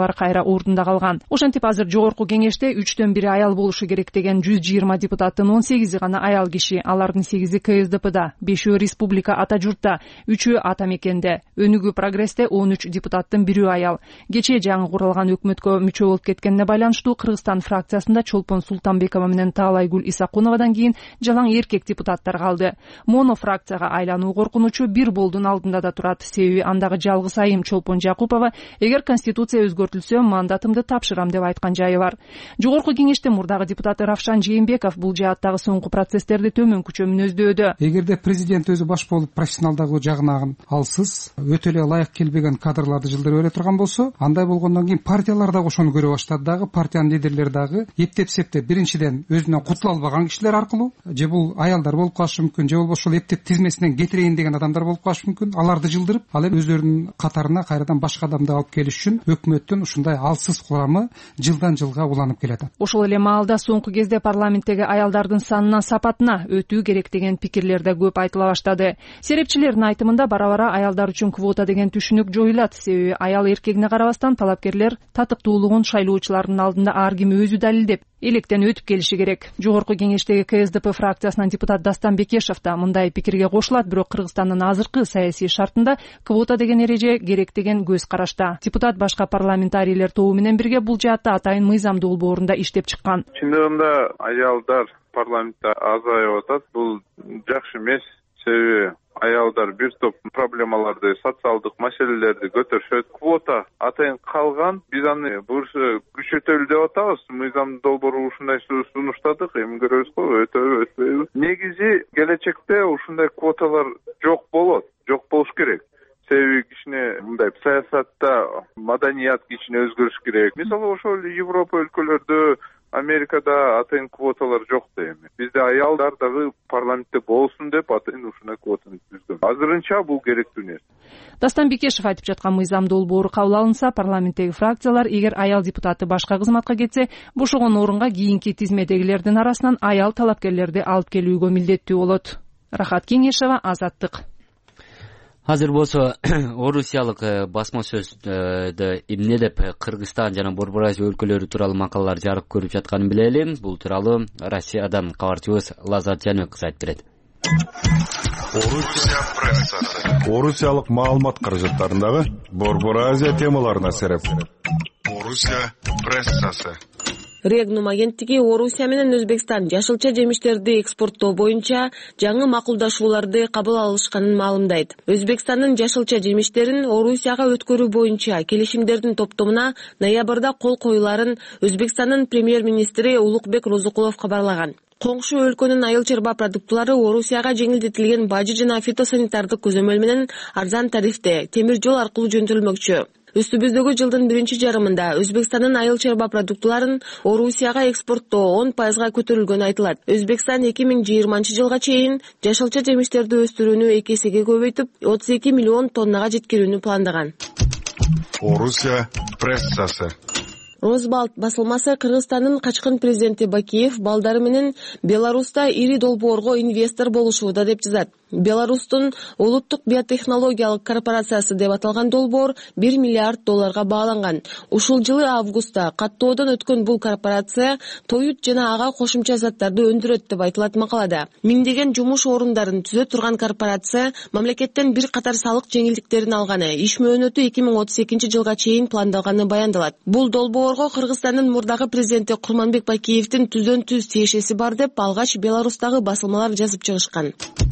бар кайра ордунда калган. Ошентип азыр жогорку кеңеште үчтөн бири аял болушу керек деген жүз жыйырма депутаттын он сегизи гана аял киши. Алардын сегизи КСДПда, бешөө республика ата журтта, үчөө ата мекенде. Өнүгүү прогрессте он үч депутаттын бирөө аял. Кечээ жаңы курулган өкмөткө мүчө болуп кеткенине байланыштуу Кыргызстан фракциясында Чолпон Султанбекова менен Таалайгүл Исакуновадан кийин жалаң эркек депутаттар калды. Моно фракцияга айлануу коркунучу бир болдун алдында да турат. Себеби андагы жалгыз айым Чолпон Жакупова эгер конституция өзгөртүлсө мандатымды тапшырам деп айткан жайы бар. Жогорку кеңеште мурдагы депутат Равшан Жээнбеков бул жааттагы соңку процесстерди төмөнкүчө мүнөздөөдө. Эгерде президент өзү баш болуп профессионалдагы жагынан алсыз, өтө эле ылайык келбеген кадрларды жылдыр бере турган болсо, андай болгондон кийин партиялар дагы ошону көрө баштады дагы, партиянын лидерлери дагы эптеп септеп биринчиден өзүнөн кутула албаган кишилер аркылуу, же бул аялдар болуп калышы мүмкүн, же болбосо ошол эптеп тизмесинен кетирейин деген адамдар болуп калышы мүмкүн. Аларды жылдырып, ал эми өзлөрүнүн катарына кайрадан башка адамды алып келиш үчүн өкмөттүн ушундай алсыз курамы жылдан жылга уланып келатат. Ошол эле маалда соңку кезде парламенттеги аялдардын санына сапатына өтүү керек деген пикирлер да көп айтыла баштады. Серепчилердин айтымында бара-бара аялдар үчүн квота деген түшүнүк жоюлат. Себеби аял эркегине карабастан талапкерлер татыктуулугун шайлоочулардын алдында ар ким өзү далилдеп электен өтүп келиши керек. Жогорку кеңештеги КСДП фракциясынан депутат Дастан Бекешев да мындай пикирге кошулат, бирок Кыргызстандын азыркы саясий шартында квота деген эреже керек деген көз карашта. Депутат башка парламентарийлер тобу менен бирге бул жаатта атайын мыйзам долбоорунда иштеп чыккан. Чындыгында аялдар парламентте азайып атат. Бул жакшы эмес. Себеби аялдар бир топ проблемаларды, социалдык маселелерди көтөрүшөт. Квота атайын калган. Биз аны буюрса күчөтөлү деп атабыз. Мыйзам долбоору ушундай сунуштадык. Эми көрөбүз го, өтөбү, өтпөйбү. Негизи келечекте ушундай квоталар жок болот. Жок болуш керек. Себеби кичине мындай саясатта маданият кичине өзгөрүш керек. Мисалы ошол Европа өлкөлөрдө, Америкада атайын квоталар жок да эми. Бизде аялдар дагы парламентте болсун деп атайын ушундай квотаны түзгөн. Азырынча бул керектүү нерсе. Дастан Бекешев айтып жаткан мыйзам долбоору кабыл алынса, парламенттеги фракциялар эгер аял депутаты башка кызматка кетсе, бошогон орунга кийинки тизмедегилердин арасынан аял талапкерлерди алып келүүгө милдеттүү болот. Рахат Кеңешева, Азаттык. Азыр болсо орусиялык басма сөздө эмне деп Кыргызстан жана Борбор Азия өлкөлөрү тууралуу макалалар жарык көрүп жатканын билели. Бул тууралуу Россиядан кабарчыбыз Лазат Жанөков айтып берет. Орусия прессасы. Орусиялык маалымат каражаттарындагы Борбор Азия темаларына сереп. Орусия прессасы. Регнум агенттиги Орусия менен Өзбекстан жашылча жемиштерди экспорттоо боюнча жаңы макулдашууларды кабыл алышканын маалымдайт. Өзбекстандын жашылча жемиштерин Орусияга өткөрүү боюнча келишимдердин топтомуна ноябрда кол коюларын Өзбекстандын премьер-министри Улукбек Розукулов кабарлаган. Коңшу өлкөнүн айыл чарба продуктулары Орусияга жеңилдетилген бажы жана фитосанитардык көзөмөл менен арзан тарифте темир жол аркылуу жөнөтүлмөкчү. Үстүбүздөгү жылдын биринчи жарымында Өзбекстандын айыл чарба продуктуларын Орусияга экспорттоо он пайызга көтөрүлгөнү айтылат. Өзбекстан эки миң жыйырманчы жылга чейин жашылча жемиштерди өстүрүүнү эки эсеге көбөйтүп, отуз эки миллион тоннага жеткирүүнү пландаган. Орусия прессасы. Розбалт басылмасы Кыргызстандын качкын президенти Бакиев балдары менен Беларуста ири долбоорго инвестор болушууда деп жазат. Беларустун улуттук биотехнологиялык корпорациясы деп аталган долбоор бир миллиард долларга бааланган. Ушул жылы августта каттоодон өткөн бул корпорация тоют жана ага кошумча заттарды өндүрөт деп айтылат макалада. Миңдеген жумуш орундарын түзө турган корпорация мамлекеттен бир катар салык жеңилдиктерин алганы, иш мөөнөтү эки миң отуз экинчи жылга чейин пландалганы баяндалат. Бул долбоорго Кыргызстандын мурдагы президенти Курманбек Бакиевдин түздөн түз тиешеси бар деп алгач Беларустагы басылмалар жазып чыгышкан.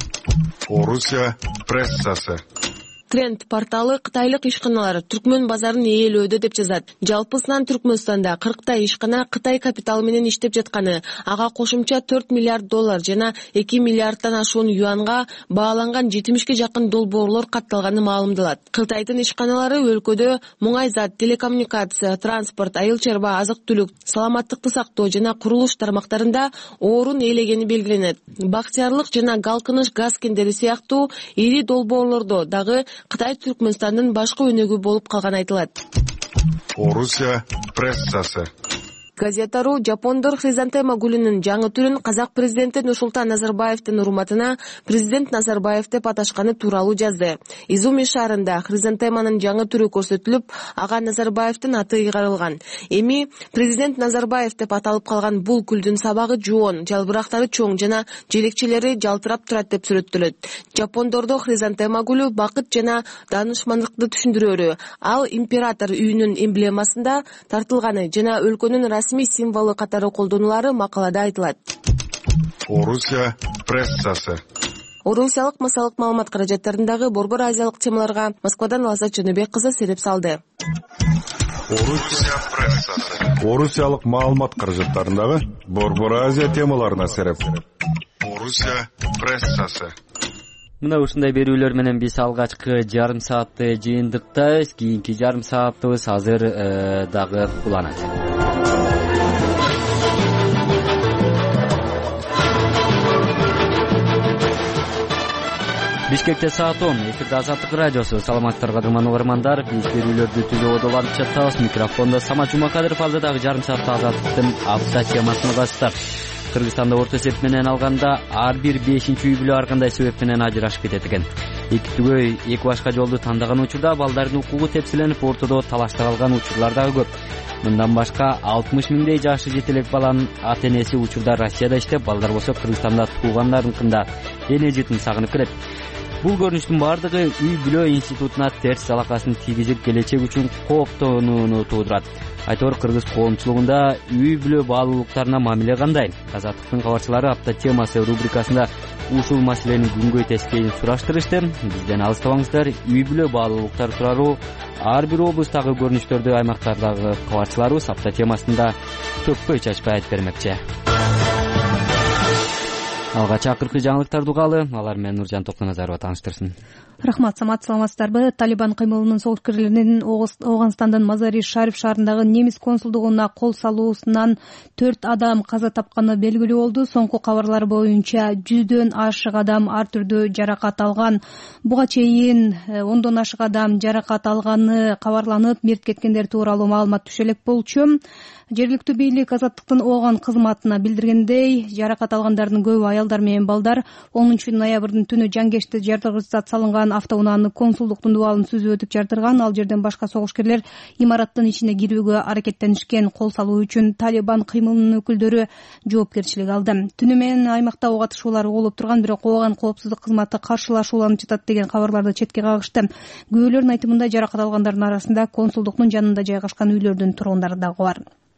Орусия прессасы. Тренд порталы кытайлык ишканалар Түркмөн базарын ээлөөдө деп жазат. Жалпысынан Түркмөнстанда кырктай ишкана Кытай капиталы менен иштеп жатканы, ага кошумча төрт миллиард доллар жана эки миллиардтан ашуун юанга бааланган жетимишке жакын долбоорлор катталганы маалымдалат. Кытайдын ишканалары өлкөдө муңай зат, телекоммуникация, транспорт, айыл чарба, азык-түлүк, саламаттыкты сактоо жана курулуш тармактарында орун ээлегени белгиленет. Бактыярлык жана Галкыныш газ кендери сыяктуу ири долбоорлордо дагы Кытай Түркмөнстандын башкы өнөгү болуп калганы айтылат. Орусия прессасы. Газетару жапондор хризантема гүлүнүн жаңы түрүн казак президенти Нурсултан Назарбаевдин урматына президент Назарбаев деп аташканы тууралуу жазды. Изуми шаарында хризантеманын жаңы түрү көрсөтүлүп, ага Назарбаевдин аты ыйгарылган. Эми президент Назарбаев деп аталып калган бул гүлдүн сабагы жоон, жалбырактары чоң жана желекчелери жалтырап турат деп сүрөттөлөт. Жапондордо хризантема гүлү бакыт жана даанышмандыкты түшүндүрөөрү. Ал император үйүнүн эмблемасында тартылганы жана өлкөнүн расмий символу катары колдонулары макалада айтылат. Орусия прессасы. Орусиялык массалык маалымат каражаттарындагы борбор азиялык темаларга Москвадан Лаззат Жөнөбек кызы сереп салды. Орусия прессасы. Орусиялык маалымат каражаттарындагы борбор Азия темаларына сереп. Орусия прессасы. Мына ушундай берүүлөр менен биз алгачкы жарым саатты жыйынтыктайбыз. Кийинки жарым саатыбыз азыр дагы уланат. Бишкекте саат он. Эфирде Азаттык радиосу. Саламаттар кадырман угармандар. Биз берүүлөрдү түзүүгө улантып жатабыз. Микрофондо Самат Жумакадыров. Алда дагы жарым саатта Азаттыктын апта темасын угасыздар. Кыргызстанда орто эсеп менен алганда ар бир бешинчи үй бүлө ар кандай себеп менен ажырашып кетет экен. Эки түгөй эки башка жолду тандаган учурда балдардын укугу тепселенип ортодо талашта калган учурлар дагы көп. Мындан башка алтымыш миңдей жашы жете элек баланын ата энеси учурда Россияда иштеп, балдар болсо Кыргызстанда туугандарыныкында эне жытын сагынып келет. Бул көрүнүштүн бардыгы үй бүлө институтуна терс алакасын тийгизип келечек үчүн кооптонууну туудурат. Айтор кыргыз коомчулугунда үй бүлө баалуулуктарына мамиле кандай? Азаттыктын кабарчылары апта темасы рубрикасында ушул маселени күнгөй тескейин сураштырышты. Бизден алыстабаңыздар. Үй бүлө баалуулуктары тууралуу ар бир облустагы көрүнүштөрдү аймактардагы кабарчыларыбыз апта темасында төкпөй чачпай айтып бермекчи. Алгач акыркы жаңылыктарды угалы, алар менен Нуржан Токназарова тааныштырсын. Рахмат, Самат, саламатсыздарбы? Талибан кыймылынын согушкерлеринин Ооганстандын Мазари-Шариф шаарындагы немис консулдугуна кол салуусунан төрт адам каза тапканы белгилүү болду. Соңку кабарлар боюнча жүздөн ашык адам ар түрдүү жаракат алган. Буга чейин ондон ашык адам жаракат алганы кабарланып, мерт кеткендер тууралуу маалымат түшө элек болчу. Жергиликтүү бийлик Азаттыктын Ооган кызматына билдиргендей, жаракат алгандардын көбү аялдар менен балдар. онунчу ноябрдын түнү жангешти жардыргыч зат салынган автоунааны консулдуктун дубалын сүзүп өтүп жардырган. Ал жерден башка согушкерлер имараттын ичине кирүүгө аракеттенишкен. Кол салуу үчүн Талибан кыймылынын өкүлдөрү жоопкерчилик алды. Түнү менен аймакта ок атышуулар болуп турган, бирок Ооган коопсуздук кызматы каршылашууланып жатат деген кабарларды четке кагышты. Күбөлөрдүн айтымында жаракат алгандардын арасында консулдуктун жанында жайгашкан үйлөрдүн тургундары дагы бар.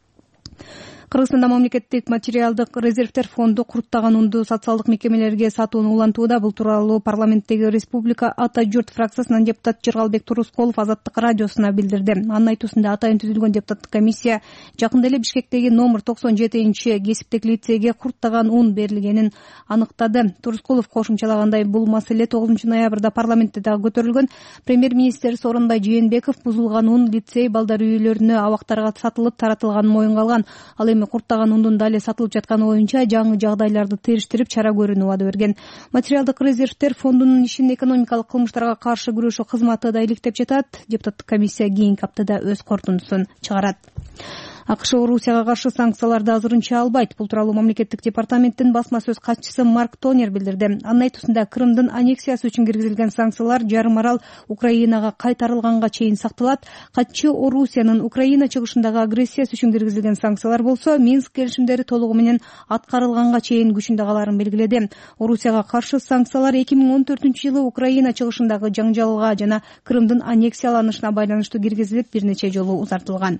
Кыргызстанда мамлекеттик материалдык резервдер фонду куруттаган унду социалдык мекемелерге сатууну улантууда. Бул тууралуу парламенттеги Республика Ата журт фракциясынын депутаты Жыргалбек Турускулов Азаттык радиосуна билдирди. Анын айтуусунда атайын түзүлгөн депутаттык комиссия жакында эле Бишкектеги номер токсон жетинчи кесиптик лицейге куруттаган ун берилгенин аныктады. Турускулов кошумчалагандай, бул маселе тогузунчу ноябрда парламентте дагы көтөрүлгөн. Премьер-министр Сооронбай Жээнбеков бузулган ун лицей балдар үйлөрүнө абактарга сатылып таратылганын моюнга алган. Ал эми курттаган ундун дале сатылып жатканы боюнча жаңы жагдайларды териштирип чара көрүүнү убада берген. Материалдык резервдер фондунун ишин экономикалык кылмыштарга каршы күрөшүү кызматы да иликтеп жатат. Депутаттык комиссия кийинки аптада өз корутундусун чыгарат. АКШ Орусияга каршы санкцияларды азырынча албайт. Бул тууралуу мамлекеттик департаменттин басма сөз катчысы Марк Тонер билдирди. Анын айтуусунда Крымдын аннексиясы үчүн киргизилген санкциялар жарым арал Украинага кайтарылганга чейин сакталат. Катчы Орусиянын Украина чыгышындагы агрессиясы үчүн киргизилген санкциялар болсо, Минск келишимдери толугу менен аткарылганга чейин күчүндө каларын белгиледи. Орусияга каршы санкциялар эки миң он төртүнчү жылы Украина чыгышындагы жаңжалга жана Крымдын аннексияланышына байланыштуу киргизилип, бир нече жолу узартылган.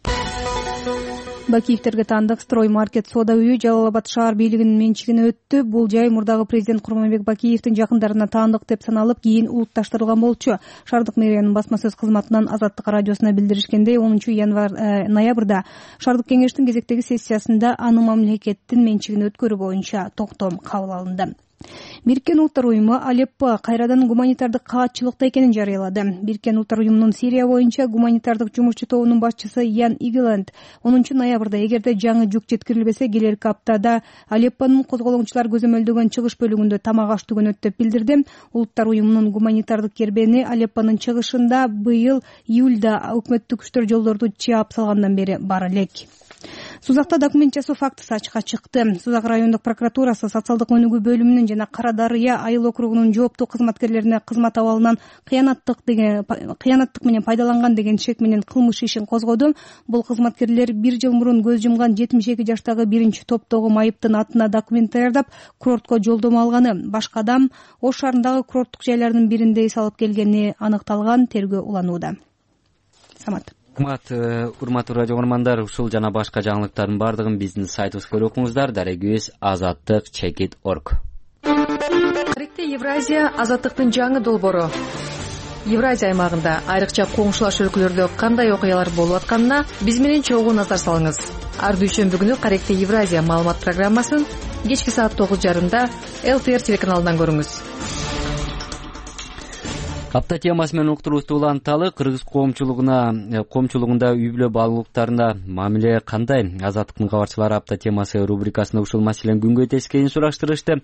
Бакиевтерге таандык Строй маркет соода үйү Жалал Абад шаар бийлигинин менчигине өттү. Бул жай мурдагы президент Курманбек Бакиевдин жакындарына таандык деп саналып, кийин улутташтырылган болчу. Шаардык мэриянын басма сөз кызматынан Азаттык радиосуна билдиришкендей, онунчу ноябрда шаардык кеңештин кезектеги сессиясында аны мамлекеттин менчигине өткөрүү боюнча токтом кабыл алынды. Бириккен Улуттар уюму Алеппо кайрадан гуманитардык каатчылыкта экенин жарыялады. Бириккен Улуттар уюмунун Сирия боюнча гуманитардык жумушчу тобунун башчысы Ян Игленд онунчу ноябрда эгерде жаңы жүк жеткирилбесе, келерки аптада Алеппонун козголоңчулар көзөмөлдөгөн чыгыш бөлүгүндө тамак аш түгөнөт деп билдирди. Улуттар уюмунун гуманитардык кербени Алеппонун чыгышында быйыл июлда өкмөттүк күчтөр жолдорду чаап салгандан бери бар элек. Сузакта документ жасоо фактысы ачыкка чыкты. Сузак райондук прокуратурасы социалдык өнүгүү бөлүмүнүн жана Кара Дарыя айыл округунун жооптуу кызматкерлерине кызмат абалынан кыянаттык деген кыянаттык менен пайдаланган деген шек менен кылмыш ишин козгоду. Бул кызматкерлер бир жыл мурун көз жумган жетимиш эки жаштагы биринчи топтогу майыптын атына документ даярдап курортко жолдомо алганы. Башка адам Ош шаарындагы курорттук жайлардын биринде эс алып келгени аныкталган. Тергөө уланууда. Самат. Урматтуу радио угармандар, ушул жана башка жаңылыктардын баардыгын биздин сайтыбызга окуңуздар. Дарегибиз азаттык чекит точка орг. Каректе Евразия азаттыктын жаңы долбоору. Евразия аймагында айрыкча коңшулаш өлкөлөрдө кандай окуялар болуп атканына биз менен чогуу назар салыңыз. Ар дүйшөмбү күнү Каректе Евразия маалымат программасын кечки саат тогуз жарымда эл ти эр телеканалынан көрүңүз. Апта темасы менен уктуруубузду уланталы. Кыргыз коомчулугуна коомчулугунда үй бүлө баалуулуктарына мамиле кандай? Азаттыктын кабарчылары апта темасы рубрикасында ушул маселени күнгө тескейин сураштырышты.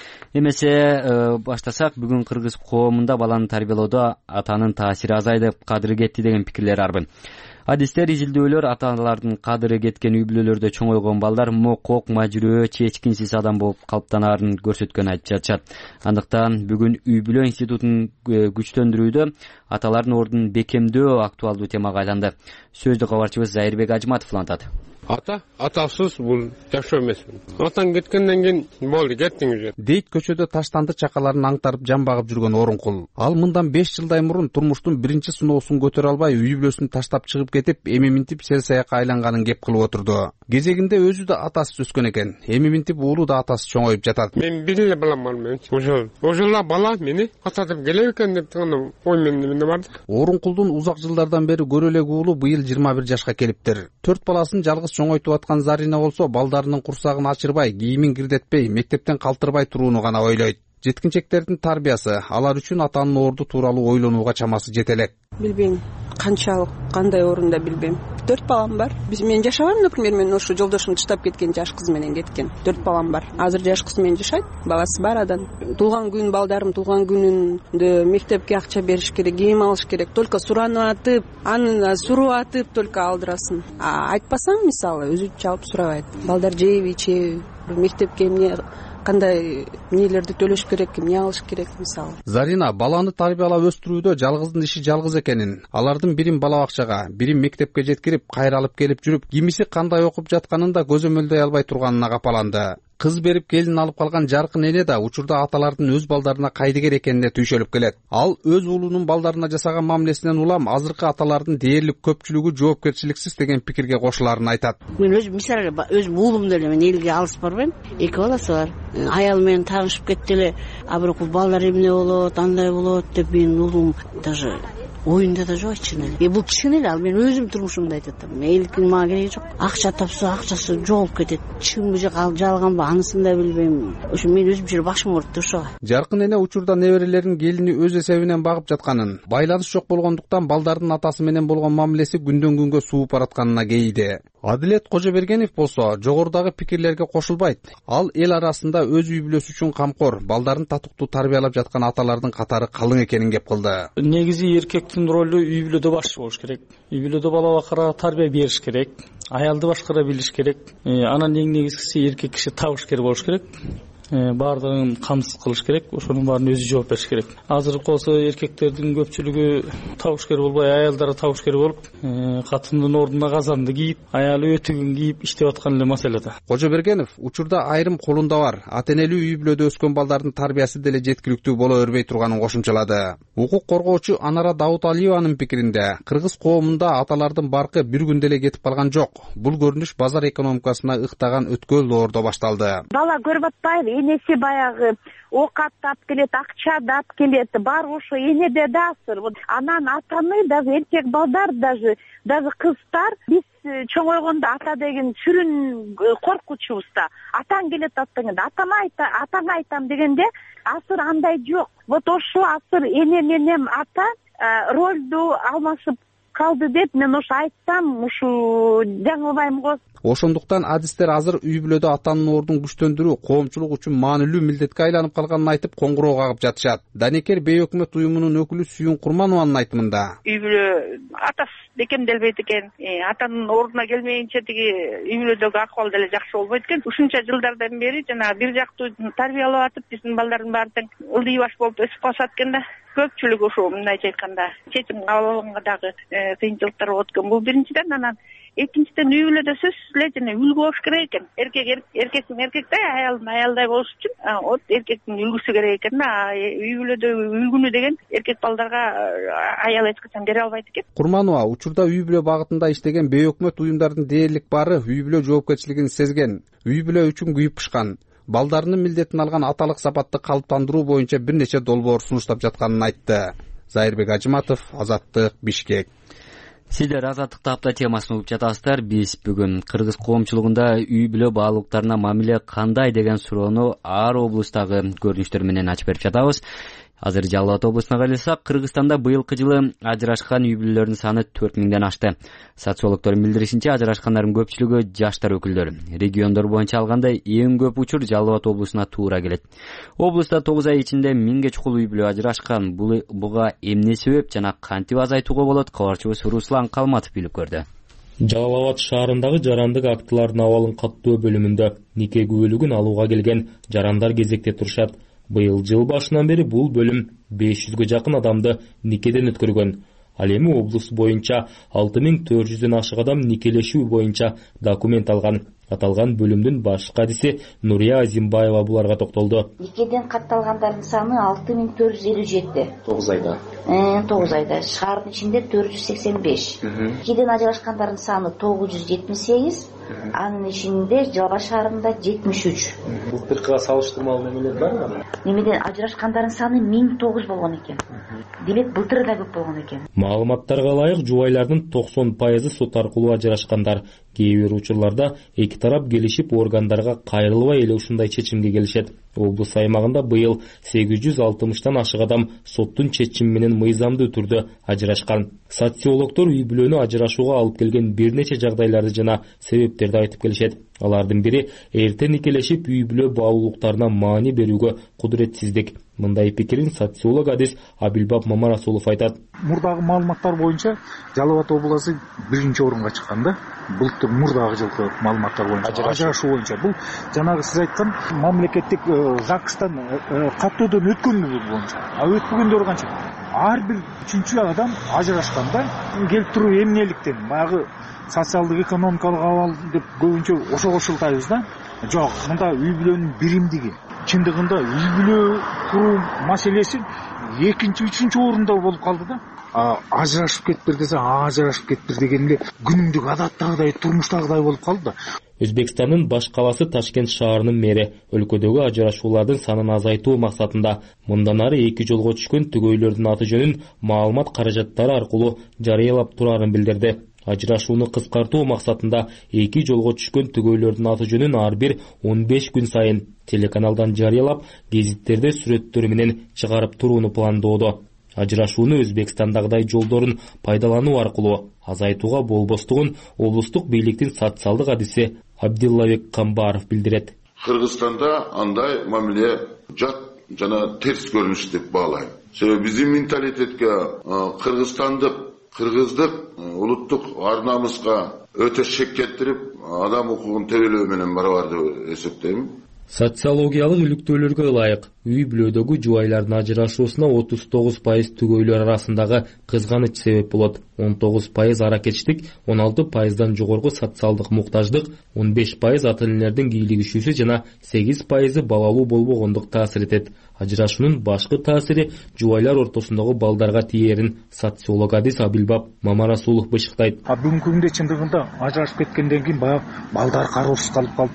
Эмесе баштасак, бүгүн кыргыз коомунда баланы тарбиялоодо атанын таасири азайды, кадыры кетти деген пикирлер арбын. Адистер, изилдөөлөр ата-аналардын кадыры кеткен үй бүлөлөрдө чоңойгон балдар мокок, мажүрөө, чечкинсиз адам болуп калыптанаарын көрсөткөнү айтып жатышат. Андыктан бүгүн үй бүлө институтун күчтөндүрүүдө аталардын ордун бекемдөө актуалдуу темага айланды. Сөздү кабарчыбыз Зайырбек Ажматов улантат. Ата, атасыз бул жашоо эмес. Атаң кеткенден кийин болду, кеттиңиз дейт көчөдө таштанды чакаларын аңтарып жан багып жүргөн Орункул. Ал мындан беш жылдай мурун турмуштун биринчи сыноосун көтөрө албай үй бүлөсүн таштап чыгып кетип, эми минтип сел саякка айланганын кеп кылып отурду. Кезегинде өзү да атасыз өскөн экен. Эми минтип уулу да атасы чоңоюп жатат. Мен бир эле балам бар мен. Ошол, ошол бала мени ататып келе экен деп тагына ой менен барды. Орункулдун узак жылдардан бери көрө элек уулу быйыл жыйырма бир жашка келиптир. Төрт баласын жалгыз чоңойтуп аткан Зарина болсо, балдарынын курсагын ачырбай, кийимин кирдетпей, мектептен калтырбай турууну гана ойлойт. Жеткинчектердин тарбиясы алар үчүн атанын орду тууралуу ойлонууга чамасы жете элек. Билбейм, канчалык, кандай орунда билбейм. Төрт балам бар. Биз мен жашабайм, например, мен ошо жолдошум таштап кеткен жаш кыз менен кеткен. Төрт балам бар. Азыр жаш кыз менен жашайт, баласы бар адан. Туулган күн балдарым туулган күнүндө мектепке акча бериш керек, кийим алыш керек. Только суранып атып, аны суруу атып только алдырасын. А айтпасаң, мисалы, өзү чалып сурабайт. Балдар жейби, ичеби, мектепке эмне кандай эмнелерди төлөш керек, эмне алыш керек мисалы. Зарина баланы тарбиялап өстүрүүдө жалгыздын иши жалгыз экенин, алардын бирин бала бакчага, бирин мектепке жеткирип, кайра алып келип жүрүп, кимиси кандай окуп жатканын да көзөмөлдөй албай турганына капаланды. Кыз берип келин алып калган жаркын эне да учурда аталардын өз балдарына кайдыгер экенине түйшөлүп келет. Ал өз уулунун балдарына жасаган мамилесинен улам азыркы аталардын дээрлик көпчүлүгү жоопкерчиликсиз деген пикирге кошуларын айтат. Мен өзүм мисалы өзүм уулумду эле мен элге алыс барбайм. Эки баласы бар. Аял менен таанышып кетти эле, а бирок балдар эмне болот, андай болот деп менин уулум даже оюнда да жок чын эле. Бул чын эле, ал мен өзүм турмушумда айтып атам. Элдиктин мага кереги жок. Акча тапса, акчасы жоголуп кетет. Чынбы же жалганбы анысын да билбейм. Ошо мен өзүмчө башым оорутту ошого. Жаркын эне учурда неберелерин келини өз эсебинен багып жатканын, байланыш жок болгондуктан балдардын атасы менен болгон мамилеси күндөн күнгө сууп баратканына кейиди. Адилет Кожобергенов болсо жогорудагы пикирлерге кошулбайт. Ал эл арасында өз үй бүлөсү үчүн камкор, балдарын татыктуу тарбиялап жаткан аталардын катары калың экенин кеп кылды. Негизи эркектин ролу үй бүлөдө башчы болуш керек. Үй бүлөдө бала бакара тарбия бериш керек. Аялды башкара билиш керек. Анан эң негизгиси эркек киши табышкер болуш керек. Баардыгын камсыз кылыш керек, ошонун баарын өзү жооп бериш керек. Азыркы болсо эркектердин көпчүлүгү табышкер болбой, аялдары табышкер болуп, катындын ордуна казанды кийип, аялы өтүгүн кийип иштеп аткан эле маселеде. Кожобергенов учурда айрым колунда бар ата-энелүү үй бүлөдө өскөн балдардын тарбиясы деле жеткиликтүү боло өрбөй турганын кошумчалады. Укук коргоочу Анара Дауталиеванын пикиринде, кыргыз коомунда аталардын баркы бир күндө эле кетип калган жок. Бул көрүнүш базар экономикасына ыктаган өткөл доордо башталды. Бала көрүп атпайбы, энеси баягы окат тап келет, акча дап келет, бар ошо энеде дасыр. Анан атаны даже эркек балдар даже даже кыздар биз чоңойгондо ата деген сүрүн коркучубуз да. Атаң келет аттаңда, атама айта, атаңа айтам дегенде азыр андай жок. Вот ошо азыр эне менен ата ролду алмашып калды деп мен ошо айтсам ушу жаңылбайм го. Ошондуктан адистер азыр үй бүлөдө атанын ордун күчтөндүрүү коомчулук үчүн маанилүү милдетке айланып калганын айтып коңгуроо кагып жатышат. Данекер бейөкмөт уюмунун өкүлү Сүйүн Курманованын айтымында үй бүлө атасы бекемделбейт экен, атанын ордуна келмейинче тиги үй бүлөдөгү акыбал деле жакшы болбойт экен. Ушунча жылдардан бери жана бир жактуу тарбиялап атып биздин балдардын баары тең ылдый баш болуп өсүп калышат экен да. Көпчүлүгү ошо мындайча айтканда чечим кабыл алганга дагы кыйынчылыктар болот экен. Бул биринчиден, анан экинчиден үй бүлөдө сөзсүз эле жана үлгү болуш керек экен. Эркек эркектин эркектэй, аялдын аялдай болуш үчүн вот эркектин үлгүсү керек экен да. Үй бүлөдө үлгүнү деген эркек балдарга аял эч качан бере албайт экен. Курманова учурда үй бүлө багытында иштеген бейөкмөт уюмдардын дээрлик баары үй бүлө жоопкерчилигин сезген, үй бүлө үчүн күйүп пышкан, балдарынын милдетин алган аталык сапатты калыптандыруу боюнча бир нече долбоор сунуштап жатканын айтты. Зайырбек Ажыматов, Азаттык, Бишкек. Сиздер Азаттыкта апта темасын угуп жатасыздар. Биз бүгүн кыргыз коомчулугунда үй бүлө баалуулуктарына мамиле кандай деген суроону ар облустагы көрүнүштөр менен ачып берип жатабыз. Азыр Жалал Абад облусуна кайрылсак, Кыргызстанда быйылкы жылы ажырашкан үй бүлөлөрдүн саны төрт миңден ашты. Социологдордун билдиришинче, ажырашкандардын көпчүлүгү жаштар өкүлдөрү. Региондор боюнча алганда эң көп учур Жалал Абад облусуна туура келет. Облуста тогуз ай ичинде миңге чукул үй бүлө ажырашкан. Буга эмне себеп жана кантип азайтууга болот? Кабарчыбыз Руслан Калматов билип көрдү. Жалал Абад шаарындагы жарандык актылардын абалын каттоо бөлүмүндө нике күбөлүгүн алууга келген жарандар кезекте турушат. Быйыл жыл башынан бери бул бөлүм беш жүзгө жакын адамды никеден өткөргөн. Ал эми облус боюнча алты миң төрт жүздөн ашык адам никелешүү боюнча документ алган. Аталган бөлүмдүн баш кадиси Нурия Азимбаева буларга токтолду. Никеден катталгандардын саны алты миң төрт жүз элүү жети. тогуз айда. тогуз айда. Шаардын ичинде төрт жүз сексен беш. Никеден ажырашкандардын саны тогуз жүз жетимиш сегиз. Анын ичинде Жалал Абад шаарында жетимиш үч. Бул тыркыга салыштырмалуу немелер барбы? Немеден ажырашкандардын саны миң тогуз болгон экен. Демек былтыр да көп болгон экен. Маалыматтарга ылайык, жубайлардын токсон пайызы сот аркылуу ажырашкандар. Кээ бир учурларда эки тарап келишип органдарга кайрылбай эле ушундай чечимге келишет. Облус аймагында быйыл сегиз жүз алтымыштан ашык адам соттун чечими менен мыйзамдуу түрдө ажырашкан. Социологдор үй бүлөнү ажырашууга алып келген бир нече жагдайларды жана себептерди айтып келишет. Алардын бири эрте никелешип үй бүлө баалуулуктарына маани берүүгө кудуретсиздик. Мындай пикирин социолог адис Абилбап Мамарасулов айтат. Мурдагы маалыматтар боюнча Жалал Абад облусу биринчи орунга чыккан да. Былтыр мурдагы жылкы маалыматтар боюнча ажырашуу боюнча бул жанагы сиз айткан мамлекеттик ЗАГСтан каттоодон өткөндөр боюнча. А өтпөгөндөр канча? Ар бир үчүнчү адам ажырашканда келип туруп эмнеликтен баягы социалдык экономикалык абал деп көбүнчө ошого шылтайбыз да. Жок, мында үй бүлөнүн биримдиги. Чындыгында үй бүлө куруу маселеси экинчи, үчүнчү орунда болуп калды да. Ажырашып кетиптир десе, ажырашып кетиптир деген эле күнүмдүк адаттагыдай, турмуштагыдай болуп калды да. Өзбекстандын баш каласы Ташкент шаарынын мэри өлкөдөгү ажырашуулардын санын азайтуу максатында мындан ары эки жолго түшкөн түгөйлөрдүн аты жөнүн маалымат каражаттары аркылуу жарыялап турарын билдирди. Ажырашууну кыскартуу максатында эки жолго түшкөн түгөйлөрдүн аты жөнүн ар бир он беш күн сайын телеканалдан жарыялап, гезиттерде сүрөттөрү менен чыгарып турууну пландоодо. Ажырашууну Өзбекстандагыдай жолдорун пайдалануу аркылуу азайтууга болбостугун облустук бийликтин социалдык адиси Абдиллабек Камбаров билдирет. Кыргызстанда андай мамиле жат жана терс көрүнүш деп баалайм. Себеби биздин менталитетке кыргызстандык, кыргыздык улуттук ар намыска өтө шек келтирип, адам укугун тебелөө менен барабар деп эсептейм. Социологиялык иликтөөлөргө ылайык, үй бүлөдөгү жубайлардын ажырашуусуна отуз тогуз пайыз түгөйлөр арасындагы кызганыч себеп болот. он тогуз пайыз аракечтик, он алты пайыздан жогорку социалдык муктаждык, он беш пайыз ата-энелердин кийлигишүүсү жана сегиз пайызы балалуу болбогондук таасир этет. Ажырашуунун башкы таасири жубайлар ортосундагы балдарга тиерин социолог адис Абилбап Мамарасулов бышыктайт. А бүгүнкү күндө чындыгында ажырашып кеткенден кийин баягы балдар кароосуз калып калып,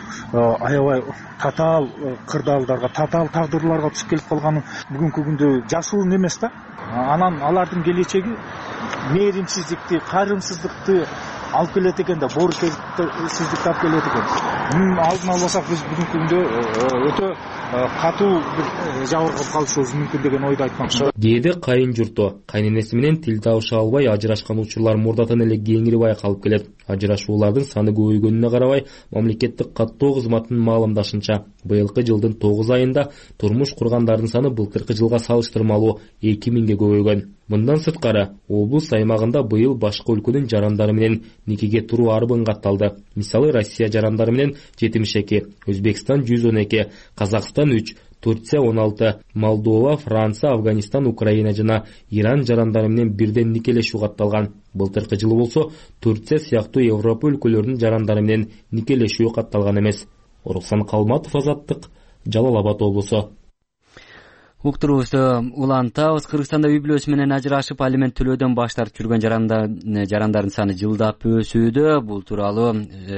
аябай татаал кырдаалдарга, татаал тагдырларга түшүп келип калганы бүгүнкү күндө жашыруун эмес да. Анан алардын келечеги мээримсиздикти, карымсыздыкты алып келет экен да, бооруксиздикти алып келет экен. Мунун алдын албасак биз бүгүнкү күндө өтө катуу бир жабыркап калышыбыз мүмкүн деген ойду айтмакчымын. Кээде кайын журту кайненеси менен тил табыша албай ажырашкан учурлар мурдатан эле кеңири байкалып келет. Ажырашуулардын саны көбөйгөнүнө карабай, мамлекеттик каттоо кызматынын маалымдашынча, быйылкы жылдын тогуз айында турмуш кургандардын саны былтыркы жылга салыштырмалуу эки миңге көбөйгөн. Мындан сырткары, облус аймагында быйыл башка өлкөнүн жарандары менен никеге туруу арбын катталды. Мисалы, Россия жарандары менен жетимиш эки, Өзбекстан жүз он эки, Казакстан үч, Турция он алты, Молдова, Франция, Афганистан, Украина жана Иран жарандары менен бирден никелешүү катталган. Былтыркы жылы болсо, Турция сыяктуу Европа өлкөлөрүнүн жарандары менен никелешүү катталган эмес. Оруксан Калматов, Азаттык, Жалал Абад облусу. Уктурубузду улантабыз. Кыргызстанда үй бүлөсү менен ажырашып, алимент төлөөдөн баш тартып жүргөн жарандардын саны жылдап өсүүдө. Бул тууралуу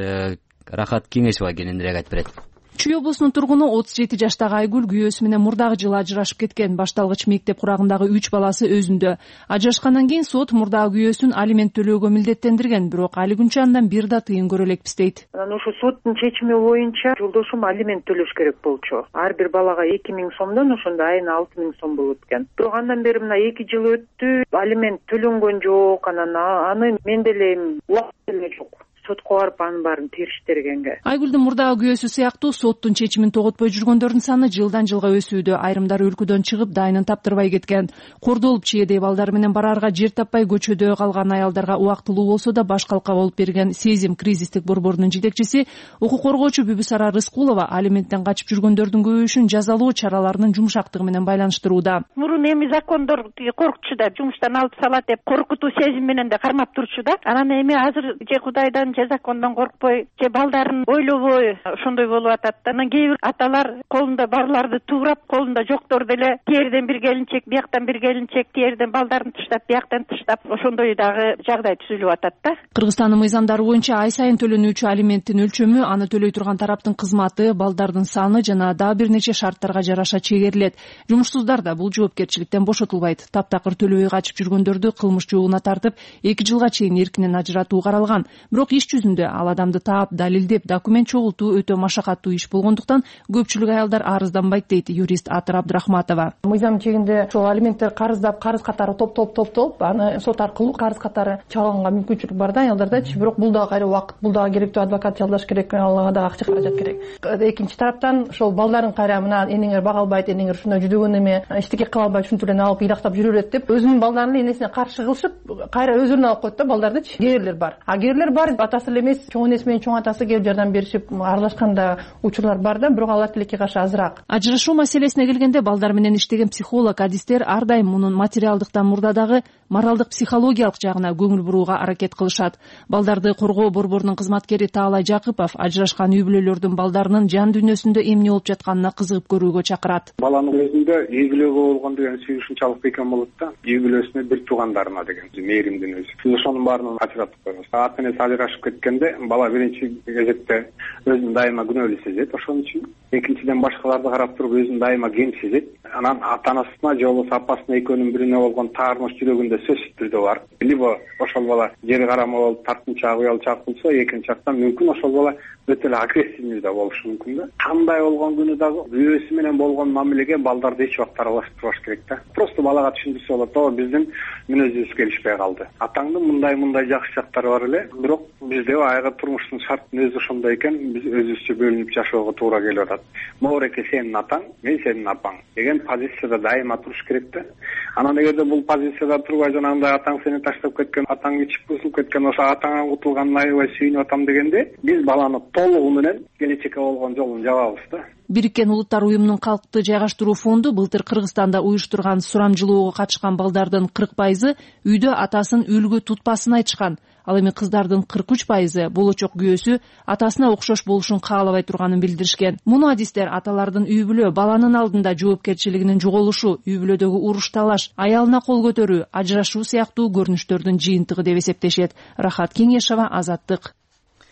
Рахат Кеңешова кененирээк айтып берет. Чүй облусунун тургуну отуз жети жаштагы Айгүл күйөөсү менен мурдагы жылы ажырашып кеткен. Башталгыч мектеп курагындагы үч баласы өзүндө. Ажырашкандан кийин сот мурдагы күйөөсүн алимент төлөөгө милдеттендирген, бирок али күнчө андан бир да тыйын көрө элекпиз дейт. Анан ошо соттун чечими боюнча жолдошум алимент төлөш керек болчу. Ар бир балага эки миң сомдон ошондо айына алты миң сом болот экен. Бирок андан бери мына эки жыл өттү, алимент төлөнгөн жок. Анан аны мен деле убакыт деле жок. Сотко барып анын баарын териштиргенге. Айгүлдүн мурдагы күйөөсү сыяктуу соттун чечимин тоготпой жүргөндөрдүн саны жылдан жылга өсүүдө. Айрымдары өлкөдөн чыгып, дайынын таптырбай кеткен. Кордолуп чээдей балдары менен бараарга жер таппай көчөдө калган аялдарга убактылуу болсо да баш калка болуп берген Сезим кризистик борборунун жетекчиси, укук коргоочу Бүбүсара Рыскулова алименттен качып жүргөндөрдүн көбөйүшүн жазалоо чараларынын жумшактыгы менен байланыштырууда. Мурун эми закондор коркчу да, жумуштан алып салат деп коркутуу сезим менен да кармап турчу да. Анан эми азыр же Кудайдан же закондон коркпой, же балдарын ойлобой ошондой болуп атат да. Анан кээ бир аталар колунда барларды туурап, колунда жоктор деле тиерден бир келинчек, бияктан бир келинчек, тиерден балдарын таштап, бияктан таштап, ошондой дагы жагдай түзүлүп атат да. Кыргызстандын мыйзамдары боюнча ай сайын төлөнүүчү алименттин өлчөмү, аны төлөй турган тараптын кызматы, балдардын саны жана дагы бир нече шарттарга жараша чегерилет. Жумушсуздар да бул жоопкерчиликтен бошотулбайт. Таптакыр төлөбөй качып жүргөндөрдү кылмыш жообуна тартып, эки жылга чейин эркинен ажыратуу каралган. Бирок иш жүзүндө ал адамды таап, далилдеп, документ чогултуу өтө машакаттуу иш болгондуктан көпчүлүк аялдар арызданбайт дейт юрист Атыр Абдрахматова. Мыйзам чегинде ошол алименттер карыздап, карыз катары топтолуп топтолуп, аны сот аркылуу карыз катары чалганга мүмкүнчүлүк бар да аялдардачы. Бирок бул дагы кайра убакыт, бул дагы керектүү адвокат жалдаш керек, алга дагы акча каражат керек. Экинчи тараптан ошол балдарын кайра мына энеңер бага албайт, энеңер ушундай жүдөгөн эме, эчтеке кыла албайт, ушинтип эле алып ыйлактап жүрө берет деп, өзүнүн балдарынын энесине каршы кылышып, кайра өздөрүнө алып коет да балдардычы. Кээрлер бар. А кээрлер бар, атасы эле эмес, чоң энеси менен чоң атасы келип жардам беришип аралашканда учурлар бар да, бирок алар тилекке каршы азыраак. Ажырашуу маселесине келгенде балдар менен иштеген психолог, адистер ар дайым мунун материалдыктан мурда дагы моралдык психологиялык жагына көңүл бурууга аракет кылышат. Балдарды коргоо борборунун кызматкери Таалай Жакыпов ажырашкан үй бүлөлөрдүн балдарынын жан дүйнөсүндө эмне болуп жатканына кызыгып көрүүгө чакырат. Баланын өзүндө үй бүлөгө болгон деген сүйүнүч ушунчалык бекем болот да, үй бүлөсүнө, бир туугандарына деген мээримдин өзү. Биз ошонун баарын ажыратып коебуз. Ата энеси ажырашып кеткенде бала биринчи кезекте өзүн дайыма күнөөлүү сезет, ошон үчүн. Экинчиден башкаларды карап туруп өзүн дайыма кем сезет. Анан ата-анасына же болбосо апасына экөөнүн бирине болгон таарыныч жүрөгүндө сөзсүз түрдө бар. Либо ошол бала жер карама болуп тартынчаак, уялчаак болсо, экинчи жактан мүмкүн ошол бала өтө эле агрессивный да болушу мүмкүн да. Кандай болгон күнү дагы күйөөсү менен болгон мамилеге балдарды эч убакта аралаштырбаш керек да. Просто балага түшүндүрсө болот, о биздин мүнөзүбүз келишпей калды. Атаңдын мындай мындай жакшы жактары бар эле, бирок бизде айга турмуштун шарттын өзү ошондой экен, биз өзүбүзчө бөлүнүп жашоого туура келип атат. Моореке сенин атаң, мен сенин апаң деген позицияда дайыма туруш керек да. Анан эгерде бул позицияда турбай жанагындай атаң сени таштап кеткен, атаң ичип бузулуп кеткен, ошо атаңан кутулганына аябай сүйүнүп атам дегенде, биз баланы толугу менен келечекке болгон жолун жабабыз да. Бириккен Улуттар уюмунун калкты жайгаштыруу фонду былтыр Кыргызстанда уюштурган сурамжылоого катышкан балдардын кырк пайызы үйдө атасын үлгү тутпасын айтышкан. Ал эми кыздардын кырк үч пайызы болочок күйөөсү атасына окшош болушун каалабай турганын билдиришкен. Муну адистер аталардын үй бүлө, баланын алдында жоопкерчилигинин жоголушу, үй бүлөдөгү уруш талаш, аялына кол көтөрүү, ажырашуу сыяктуу көрүнүштөрдүн жыйынтыгы деп эсептешет. Рахат Кеңешова, Азаттык.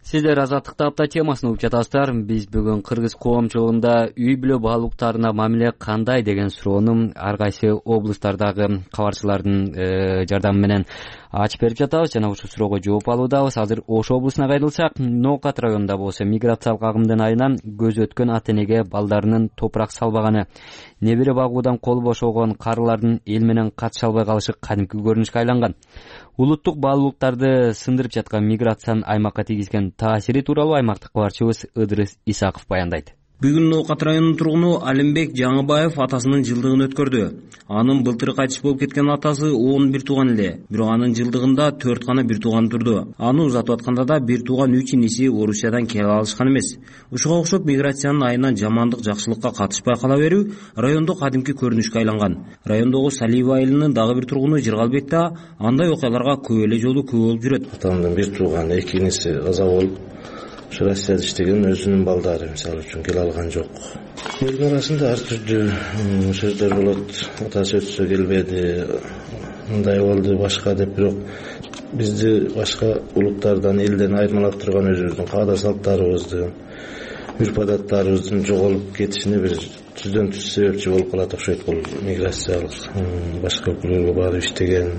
Сиздер Азаттыкта апта темасын угуп жатасыздар. Биз бүгүн кыргыз коомчулугунда үй бүлө баалуулуктарына мамиле кандай деген суроону ар кайсы облустардагы кабарчылардын жардамы менен ачып берип жатабыз жана ушул суроого жооп алуудабыз. Азыр Ош облусуна кайрылсак, Ноокат районунда болсо миграциялык агымдын айынан көзү өткөн ата энеге балдарынын топурак салбаганы, небере багуудан колу бошогон карылардын эл менен катыша албай калышы кадимки көрүнүшкө айланган. Улуттук баалуулуктарды сындырып жаткан миграциянын аймакка тийгизген таасири тууралуу аймактык кабарчыбыз Ыдырыс Исаков баяндайт. Бүгүн Ноокат районунун тургуну Алимбек Жаңыбаев атасынын жылдыгын өткөрдү. Анын былтыр кайтыш болуп кеткен атасы он бир тууган эле, бирок анын жылдыгында төрт гана бир тууган турду. Аны узатып атканда да бир тууган үч иниси Орусиядан келе алышкан эмес. Ушуга окшоп миграциянын айынан жамандык жакшылыкка катышпай кала берүү райондо кадимки көрүнүшкө айланган. Райондогу Салиева айылынын дагы бир тургуну Жыргалбек да андай окуяларга көп эле жолу күбө болуп жүрөт. Атамдын бир тууганы, эки иниси каза болуп, ушу Россияда иштеген өзүнүн балдары мисалы үчүн келе алган жок. Элдин арасында ар түрдүү сөздөр болот. Атасы өтсө келбеди, мындай болду, башка деп, бирок бизди башка улуттардан, элден айырмалап турган өзүбүздүн каада салттарыбызды, үрп адаттарыбыздын жоголуп кетишине бир түздөн түз себепчи болуп калат окшойт. Бул миграциялык башка өлкөлөргө барып иштеген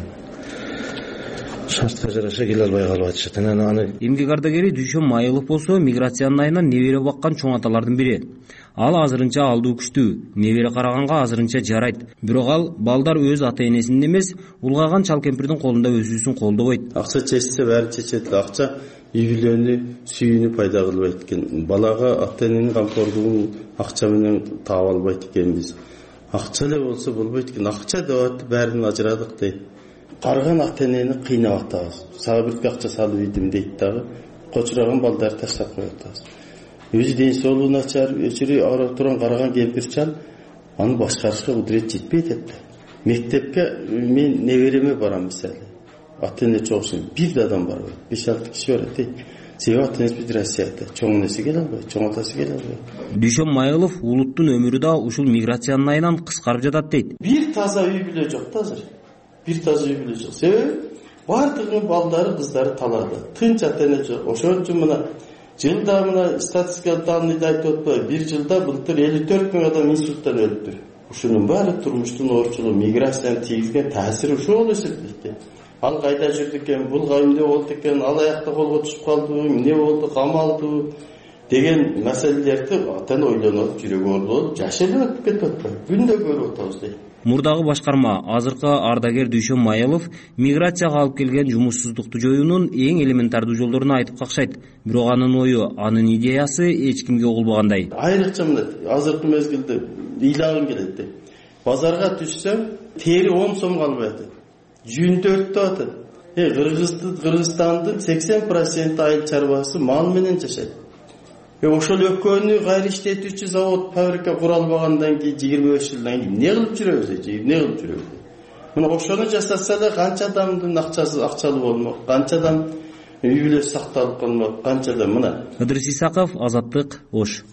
шартка жараша келе албай калып атышат. Аны эмгек ардагери Дүйшөн Майылов болсо миграциянын айынан небере баккан чоң аталардын бири. Ал азырынча алдуу күчтүү, небере караганга азырынча жарайт. Бирок ал балдар өз ата энесинин эмес, улгаган чал кемпирдин колунда өсүүсүн колдобойт. Акча чечсе баары чечет, акча үй бүлөнү сүйүүнү пайда кылбайт экен. Балага ата эненин камкордугун акча менен таап албайт экенбиз. Акча эле болсо болбойт экен. Акча деп атып баарынан ажырадык дейт. Карыган ата энени кыйнап атабыз. Сага бир акча салып ийдим дейт дагы. Кочураган балдарды таштап коюп атабыз. Өзү ден соолугу начар, өчүрү ара турган караган кемпирчал аны башкарышка кудурет жетпейт эпти. Мектепке мен небереме барам мисалы. Ата эне чогушун бир да адам барбайт. беш алты киши барат дейт. Себеби ата энеси биз Россияда. Чоң энеси келе албайт, чоң атасы келе албайт. Дүйшөн Майылов улуттун өмүрү да ушул миграциянын айынан кыскарып жатат дейт. Бир таза үй бүлө жок да азыр. Бир таза үй бүлө жок. Себеби бардыгынын балдары, кыздары талаада. Тынч ата эне жок. Ошон үчүн мына жылда мына статистикалык данныйды айтып атпайбы, бир жылда былтыр элүү төрт миң адам инсульттан өлүптүр. Ушунун баары турмуштун оорчулугу, миграциянын тийгизген таасири ушул болуп эсептелет. Ал кайда жүрдү экен, бул кайымда болду экен, ал аякта колго түшүп калды, эмне болду, камалды деген маселелерди атан ойлонуп, жүрөгү оорулуп, жашырып өтүп кетип атпайбы. Күндө көрүп атабыз дейт. Мурдагы башкарма азыркы ардагер Дүйшөн Майылов миграцияга алып келген жумушсуздукту жоюунун эң элементардуу жолдорун айтып какшайт. Бирок анын ою, анын идеясы эч кимге угулбагандай. Айрыкча мына азыркы мезгилде ыйлагым келет дейт. Базарга түшсөң, тери он сом калбай атат. Жүн төрттө атат. Э, Кыргызды, Кыргызстандын сексен проценти айыл чарбасы мал менен жашайт. Э, ошол экөөнү кайра иштетүүчү завод, фабрика кура албагандан кийин жыйырма беш жылдан кийин эмне кылып жүрөбүз, эмне кылып жүрөбүз? Мына ошону жасаса эле канча адамдын акчасы акчалуу болмок, канча адам үй бүлөсү сакталып калмак, канча адам мына. Ыдырыс Исаков, Азаттык, Ош.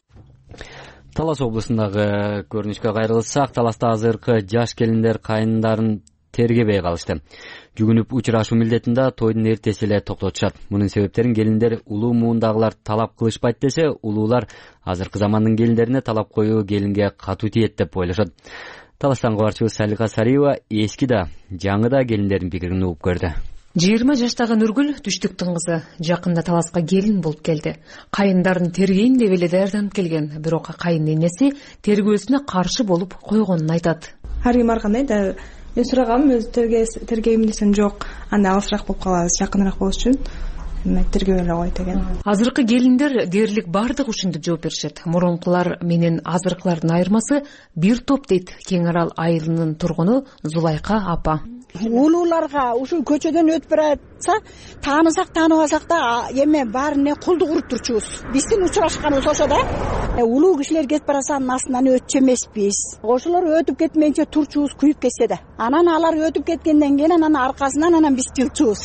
Талас облусундагы көрүнүшкө кайрылсак, Таласта азыркы жаш келиндер кайындарын тергебей калышты. Жүгүнүп учурашуу милдетинде тойдун эртеси эле токтотушат. Мунун себептерин келиндер улуу муундагылар талап кылышпайт десе, улуулар азыркы замандын келиндерине талап коюу келинге катуу тиет деп ойлошот. Таластан кабарчыбыз Салиха Сариева эски да, жаңы да келиндердин пикирин угуп көрдү. жыйырма жаштагы Нургүл түштүктүн кызы жакында Таласка келин болуп келди. Кайындарын тергейин деп эле даярданып келген, бирок кайын энеси тергөөсүнө каршы болуп койгонун айтат. Ар ким ар кандай да мен сурагам, өз тергейм десем жок, анда алысыраак болуп калабыз, жакыныраак болуш үчүн тергөө эле кой деген. Азыркы келиндер дээрлик бардык ушинтип жооп беришет. Мурункулар менен азыркылардын айырмасы бир топ дейт Кең Арал айылынын тургуну Зулайка апа. Улууларга ушул көчөдөн өтүп баратса, таанысак тааныбасак да эме баарына кулдук уруп турчубуз. Биздин учурашканыбыз ошо да. Улуу кишилер кетип барса анын астынан өтчү эмеспиз. Ошолор өтүп кетмейинче турчубуз, күйүп кетсе да. Анан алар өтүп кеткенден кийин анан аркасынан анан биз жылчубуз.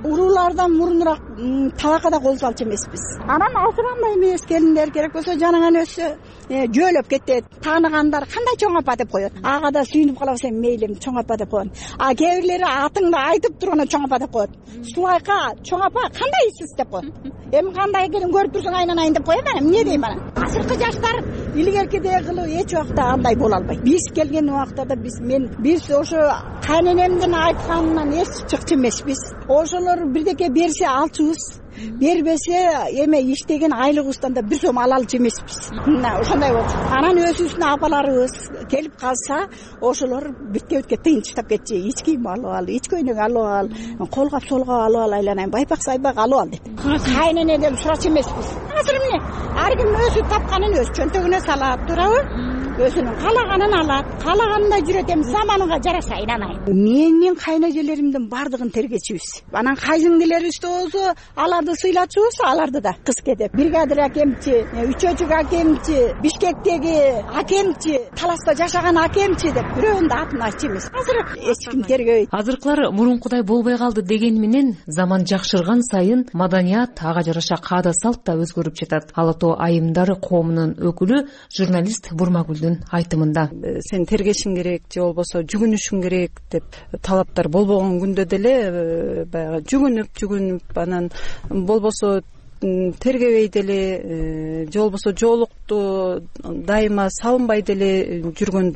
улуулардан мурунураак талакада кол салчу эмеспиз. Анан ажырандай эмес келиндер керек болсо жанаган өзү жөөлөп кетет. Тааныгандар кандай чоң апа деп коет. Ага да сүйүнүп кала берсем мейли чоң апа деп коет. А кээ бирлери атыңды айтып турганда чоң апа деп коет. Сулайка чоң апа кандайсыз деп коет. Эми кандай келин көрүп турсуң айнанайын деп коем анан эмне дейм анан. Азыркы жаштар илгеркидей кылып эч убакта андай боло албайт. Биз келген убактада биз мен биз ошо кайненемдин айтканынан эч чыкчу эмеспиз. Ошолор бирдеке берсе алчубуз. Бербесе эме иштеген айлыгыбыздан да бир сом ала алчу эмеспиз. Мына ошондой болчу. Анан өзүбүздүн апаларыбыз келип калса, ошолор бүткө-бүткө тыйынчыктап кетчү. Ич кийим алып ал, ич көйнөк алып ал, колгап солгап алып ал, айланайын байпак сайпак алып ал деп. Кайненеден сурачу эмеспиз. Азыр эмне? Ар ким өзү тапканын өз чөнтөгүнө салат, туурабы? Өзүнүн каалаганын алат, каалаганында жүрөт. Эми заманга жараша айнанайын. Менин кайнэжелеримдин бардыгын тергечибиз. Анан кайзиңдилерибиз болсо, аларды сыйлачубуз, аларды да кызке деп. Бригадир акемчи, үчөөчүк акемчи, Бишкектеги акемчи, Таласта жашаган акемчи деп бирөөнүн да атын айтчу эмес. Азыр эч ким тергебейт. Азыркылар мурункудай болбой калды деген менен заман жакшырган сайын маданият, ага жараша каада салт да өзгөрүп жатат. Ала Тоо айымдары коомунун өкүлү журналист Бурмагүлдүн айтымында. Сен тергешиң керек же болбосо жүгүнүшүң керек деп талаптар болбогон күндө деле баягы жүгүнүп жүгүнүп анан болбосо тергебей деле же болбосо жоолукту дайыма салынбай деле жүргөн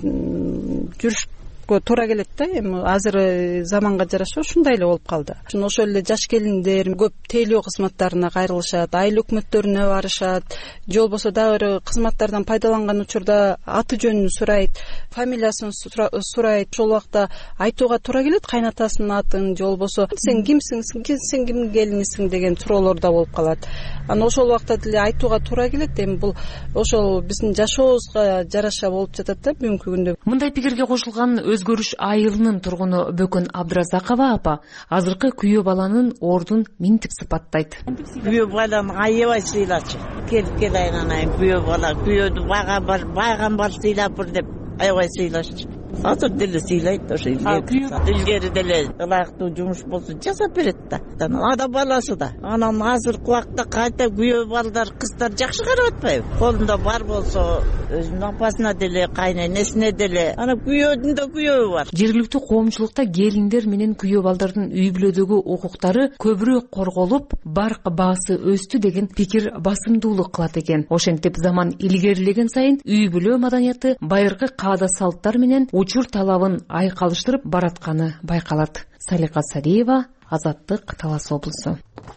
жүрүш туура келет да. Эми азыр заманга жараша ушундай эле болуп калды. Ошол эле жаш келиндер көп тейлөө кызматтарына кайрылышат, айыл өкмөттөрүнө барышат, же болбосо дагы бир кызматтардан пайдаланган учурда аты жөнүн сурайт, фамилиясын сурайт. Ошол убакта айтууга туура келет кайнатасынын атын, же болбосо сен кимсиң, сен кимдин келинисиң деген суроолор да болуп калат. Анан ошол убакта деле айтууга туура келет. Эми бул ошол биздин жашообузга жараша болуп жатат да бүгүнкү күндө. Мындай пикирге кошулган Өзгөрүш айылынын тургуну Бөкөн Абдыразакова апа азыркы күйөө баланын ордун минтип сыпаттайт. Күйөө баланы аябай сыйлачу. Келип кел айнанайын күйөө бала, күйөөдү байган бар сыйлапыр деп аябай сыйлашчу. Азыр деле сыйлайт ошо илгери деле ылайыктуу жумуш болсо жасап берет да. Ада баласы да. Анан азыркы убакта кайта күйөө балдар, кыздар жакшы карап атпайбы? Колунда бар болсо өзүнүн апасына деле, кайненесине деле, ана күйөөдүн да күйөө бар. Жергиликтүү коомчулукта келиндер менен күйөө балдардын үй бүлөдөгү укуктары көбүрөөк корголуп, барк баасы өстү деген пикир басымдуулук кылат экен. Ошентип заман илгерилеген сайын үй бүлө маданияты байыркы каада салттар менен учур талабын айкалыштырып баратканы байкалат. Салика Сариева, Азаттык, Талас облусу.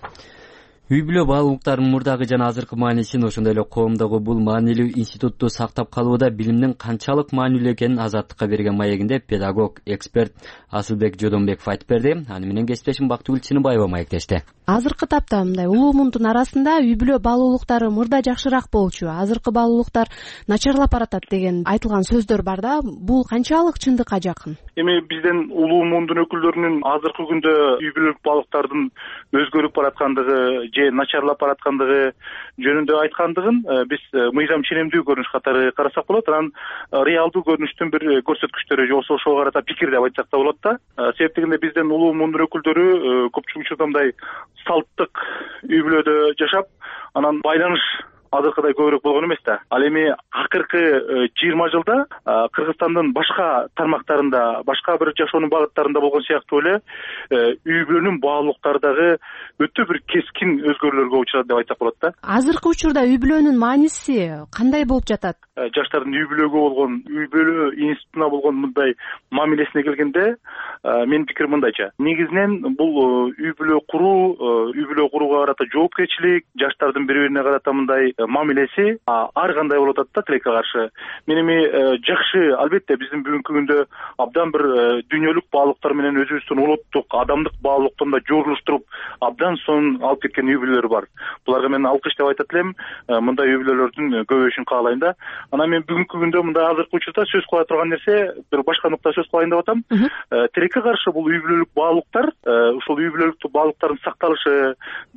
Үй бүлө баалуулуктарынын мурдагы жана азыркы маанисин, ошондой эле коомдогу бул маанилүү институтту сактап калууда билимдин канчалык маанилүү экенин Азаттыкка берген маегинде педагог, эксперт Асылбек Жодонбеков айтып берди. Аны менен кесиптешим Бактыгүл Чыныбаева маектешти. Азыркы тапта мындай улуу мундун арасында үй бүлө баалуулуктары мурда жакшыраак болчу, азыркы баалуулуктар начарлап баратат деген айтылган сөздөр бар да. Бул канчалык чындыкка жакын? Эми бизден улуу мундун өкүлдөрүнүн азыркы күндө үй бүлөлүк баалуулуктардын өзгөрүп бараткандыгы же начарлап бараткандыгы жөнүндө айткандыгын биз мыйзам ченемдүү көрүнүш катары карасак болот. Анан реалдуу көрүнүштүн бир көрсөткүчтөрү же болбосо ошого карата пикир деп айтсак да болот да. Себеп дегенде бизден улуу мундун өкүлдөрү көпчүлүк учурда мындай салттык үй бүлөдө жашап, анан байланыш азыркыдай көбүрөөк болгон эмес да. Ал эми акыркы жыйырма жылда Кыргызстандын башка тармактарында, башка бир жашоонун багыттарында болгон сыяктуу эле үй бүлөнүн баалуулуктардагы өтө бир кескин өзгөрүүлөргө учурады деп айтсак болот да. Азыркы учурда үй бүлөнүн мааниси кандай болуп жатат? Жаштардын үй бүлөгө болгон, үй бүлө институтуна болгон мындай мамилесине келгенде, менин пикирим мындайча. Негизинен бул үй бүлө куруу, үй бүлө курууга карата жоопкерчилик, жаштардын бири-бирине карата мындай мамилеси ар кандай болуп атат да тилекке каршы. Мен эми жакшы, албетте биздин бүгүнкү күндө абдан бир дүйнөлүк баалуулуктар менен өзүбүздүн улуттук, адамдык баалуулуктан да жорулуштуруп, абдан сонун алып кеткен үй бүлөлөр бар. Буларга мен алкыш деп айтат элем. Мындай үй бүлөлөрдүн көбөйүшүн каалайм да. Анан мен бүгүнкү күндө мындай азыркы учурда сөз кыла турган нерсе, бир башка нукта сөз кылайын деп атам. Тилекке каршы бул үй бүлөлүк баалуулуктар, ушул үй бүлөлүк баалуулуктардын сакталышы, жаштардын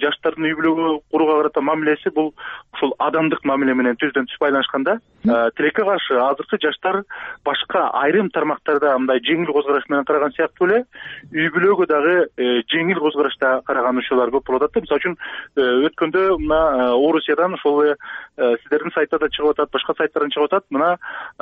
үй бүлөгө курууга карата мамилеси бул ушул адамдык мамиле менен түздөн түз байланышкан да. Тилекке каршы азыркы жаштар башка айрым тармактарда мындай жеңил көз караш менен караган сыяктуу эле үй бүлөгө дагы жеңил көз карашта караган учурлар көп болуп атат да. Мисалы үчүн өткөндө мына Орусиядан ошол эле сиздердин сайтта да чыгып атат, башка сайттардан чыгып атат. Мына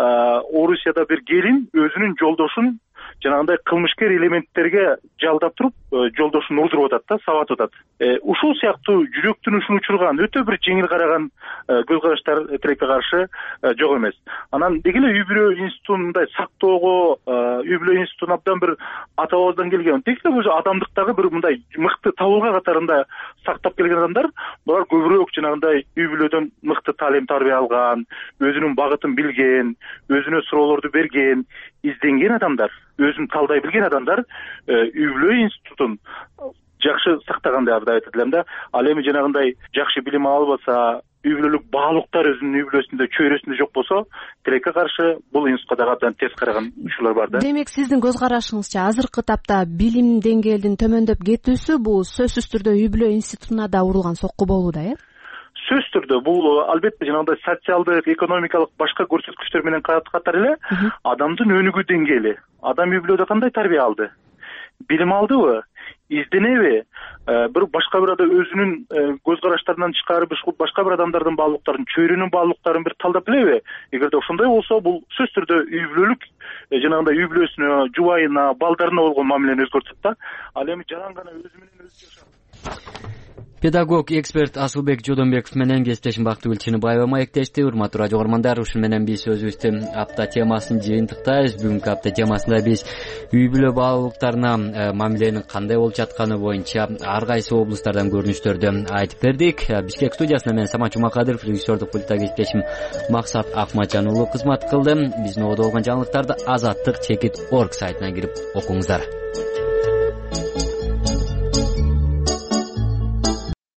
Орусияда бир келин өзүнүн жолдошун жанагындай кылмышкер элементтерге жалдап туруп жолдошун урдуруп атат да, сабатып атат. Ушул сыяктуу жүрөктүн ушун учурган өтө бир жеңил караган көз караштар тилекке каршы жок эмес. Анан деги эле үй бүлө институтун мындай сактоого, үй бүлө институтун абдан бир ата бабадан келген, деги эле өзү адамдыктагы бир мындай мыкты табылга катарында сактап келген адамдар, булар көбүрөөк жанагындай үй бүлөдөн мыкты талим тарбия алган, өзүнүн багытын билген, өзүнө суроолорду берген, изденген адамдар, өзүн талдай билген адамдар үй бүлө институтун жакшы сактаган деп айтат элем да. Ал эми жанагындай жакшы билим ала албаса, үй бүлөлүк баалуулуктар өзүнүн үй бүлөсүндө, чөйрөсүндө жок болсо, тилекке каршы бул институтка дагы абдан терс караган учурлар бар да. Демек, сиздин көз карашыңызча азыркы тапта билим деңгээлинин төмөндөп кетүүсү бул сөзсүз түрдө үй бүлө институтуна да урулган сокку болууда, э? Сөзсүз түрдө бул албетте жанагындай социалдык, экономикалык башка көрсөткүчтөр менен катар эле адамдын өнүгүү деңгээли, адам үй бүлөдө кандай тарбия алды, билим алдыбы, изденеби, бир башка бир адам өзүнүн көз караштарынан тышкары башка бир адамдардын баалуулуктарын, чөйрөнүн баалуулуктарын бир талдап элеби? Эгерде ошондой болсо, бул сөзсүз түрдө үй бүлөлүк жанагындай үй бүлөсүнө, жубайына, балдарына болгон мамилени өзгөртөт да. Ал эми жаран гана өзү менен өзү жашап. Педагог, эксперт Асылбек Жодонбеков менен кесиптешим Бактыгүл Чыныбаева маектешти. Урматтуу радио угармандар, ушун менен биз өзүбүздүн апта темасын жыйынтыктайбыз. Бүгүнкү апта темасында биз үй бүлө баалуулуктарына мамиленин кандай болуп жатканы боюнча ар кайсы облустардан көрүнүштөрдү айтып бердик. Бишкек студиясында мен Самат Жумакадыров, режиссердук пультта кесиптешим Максат Акматжан уулу кызмат кылды. Биздин ободо болгон жаңылыктарды азаттык чекит точка орг сайтына кирип окуңуздар.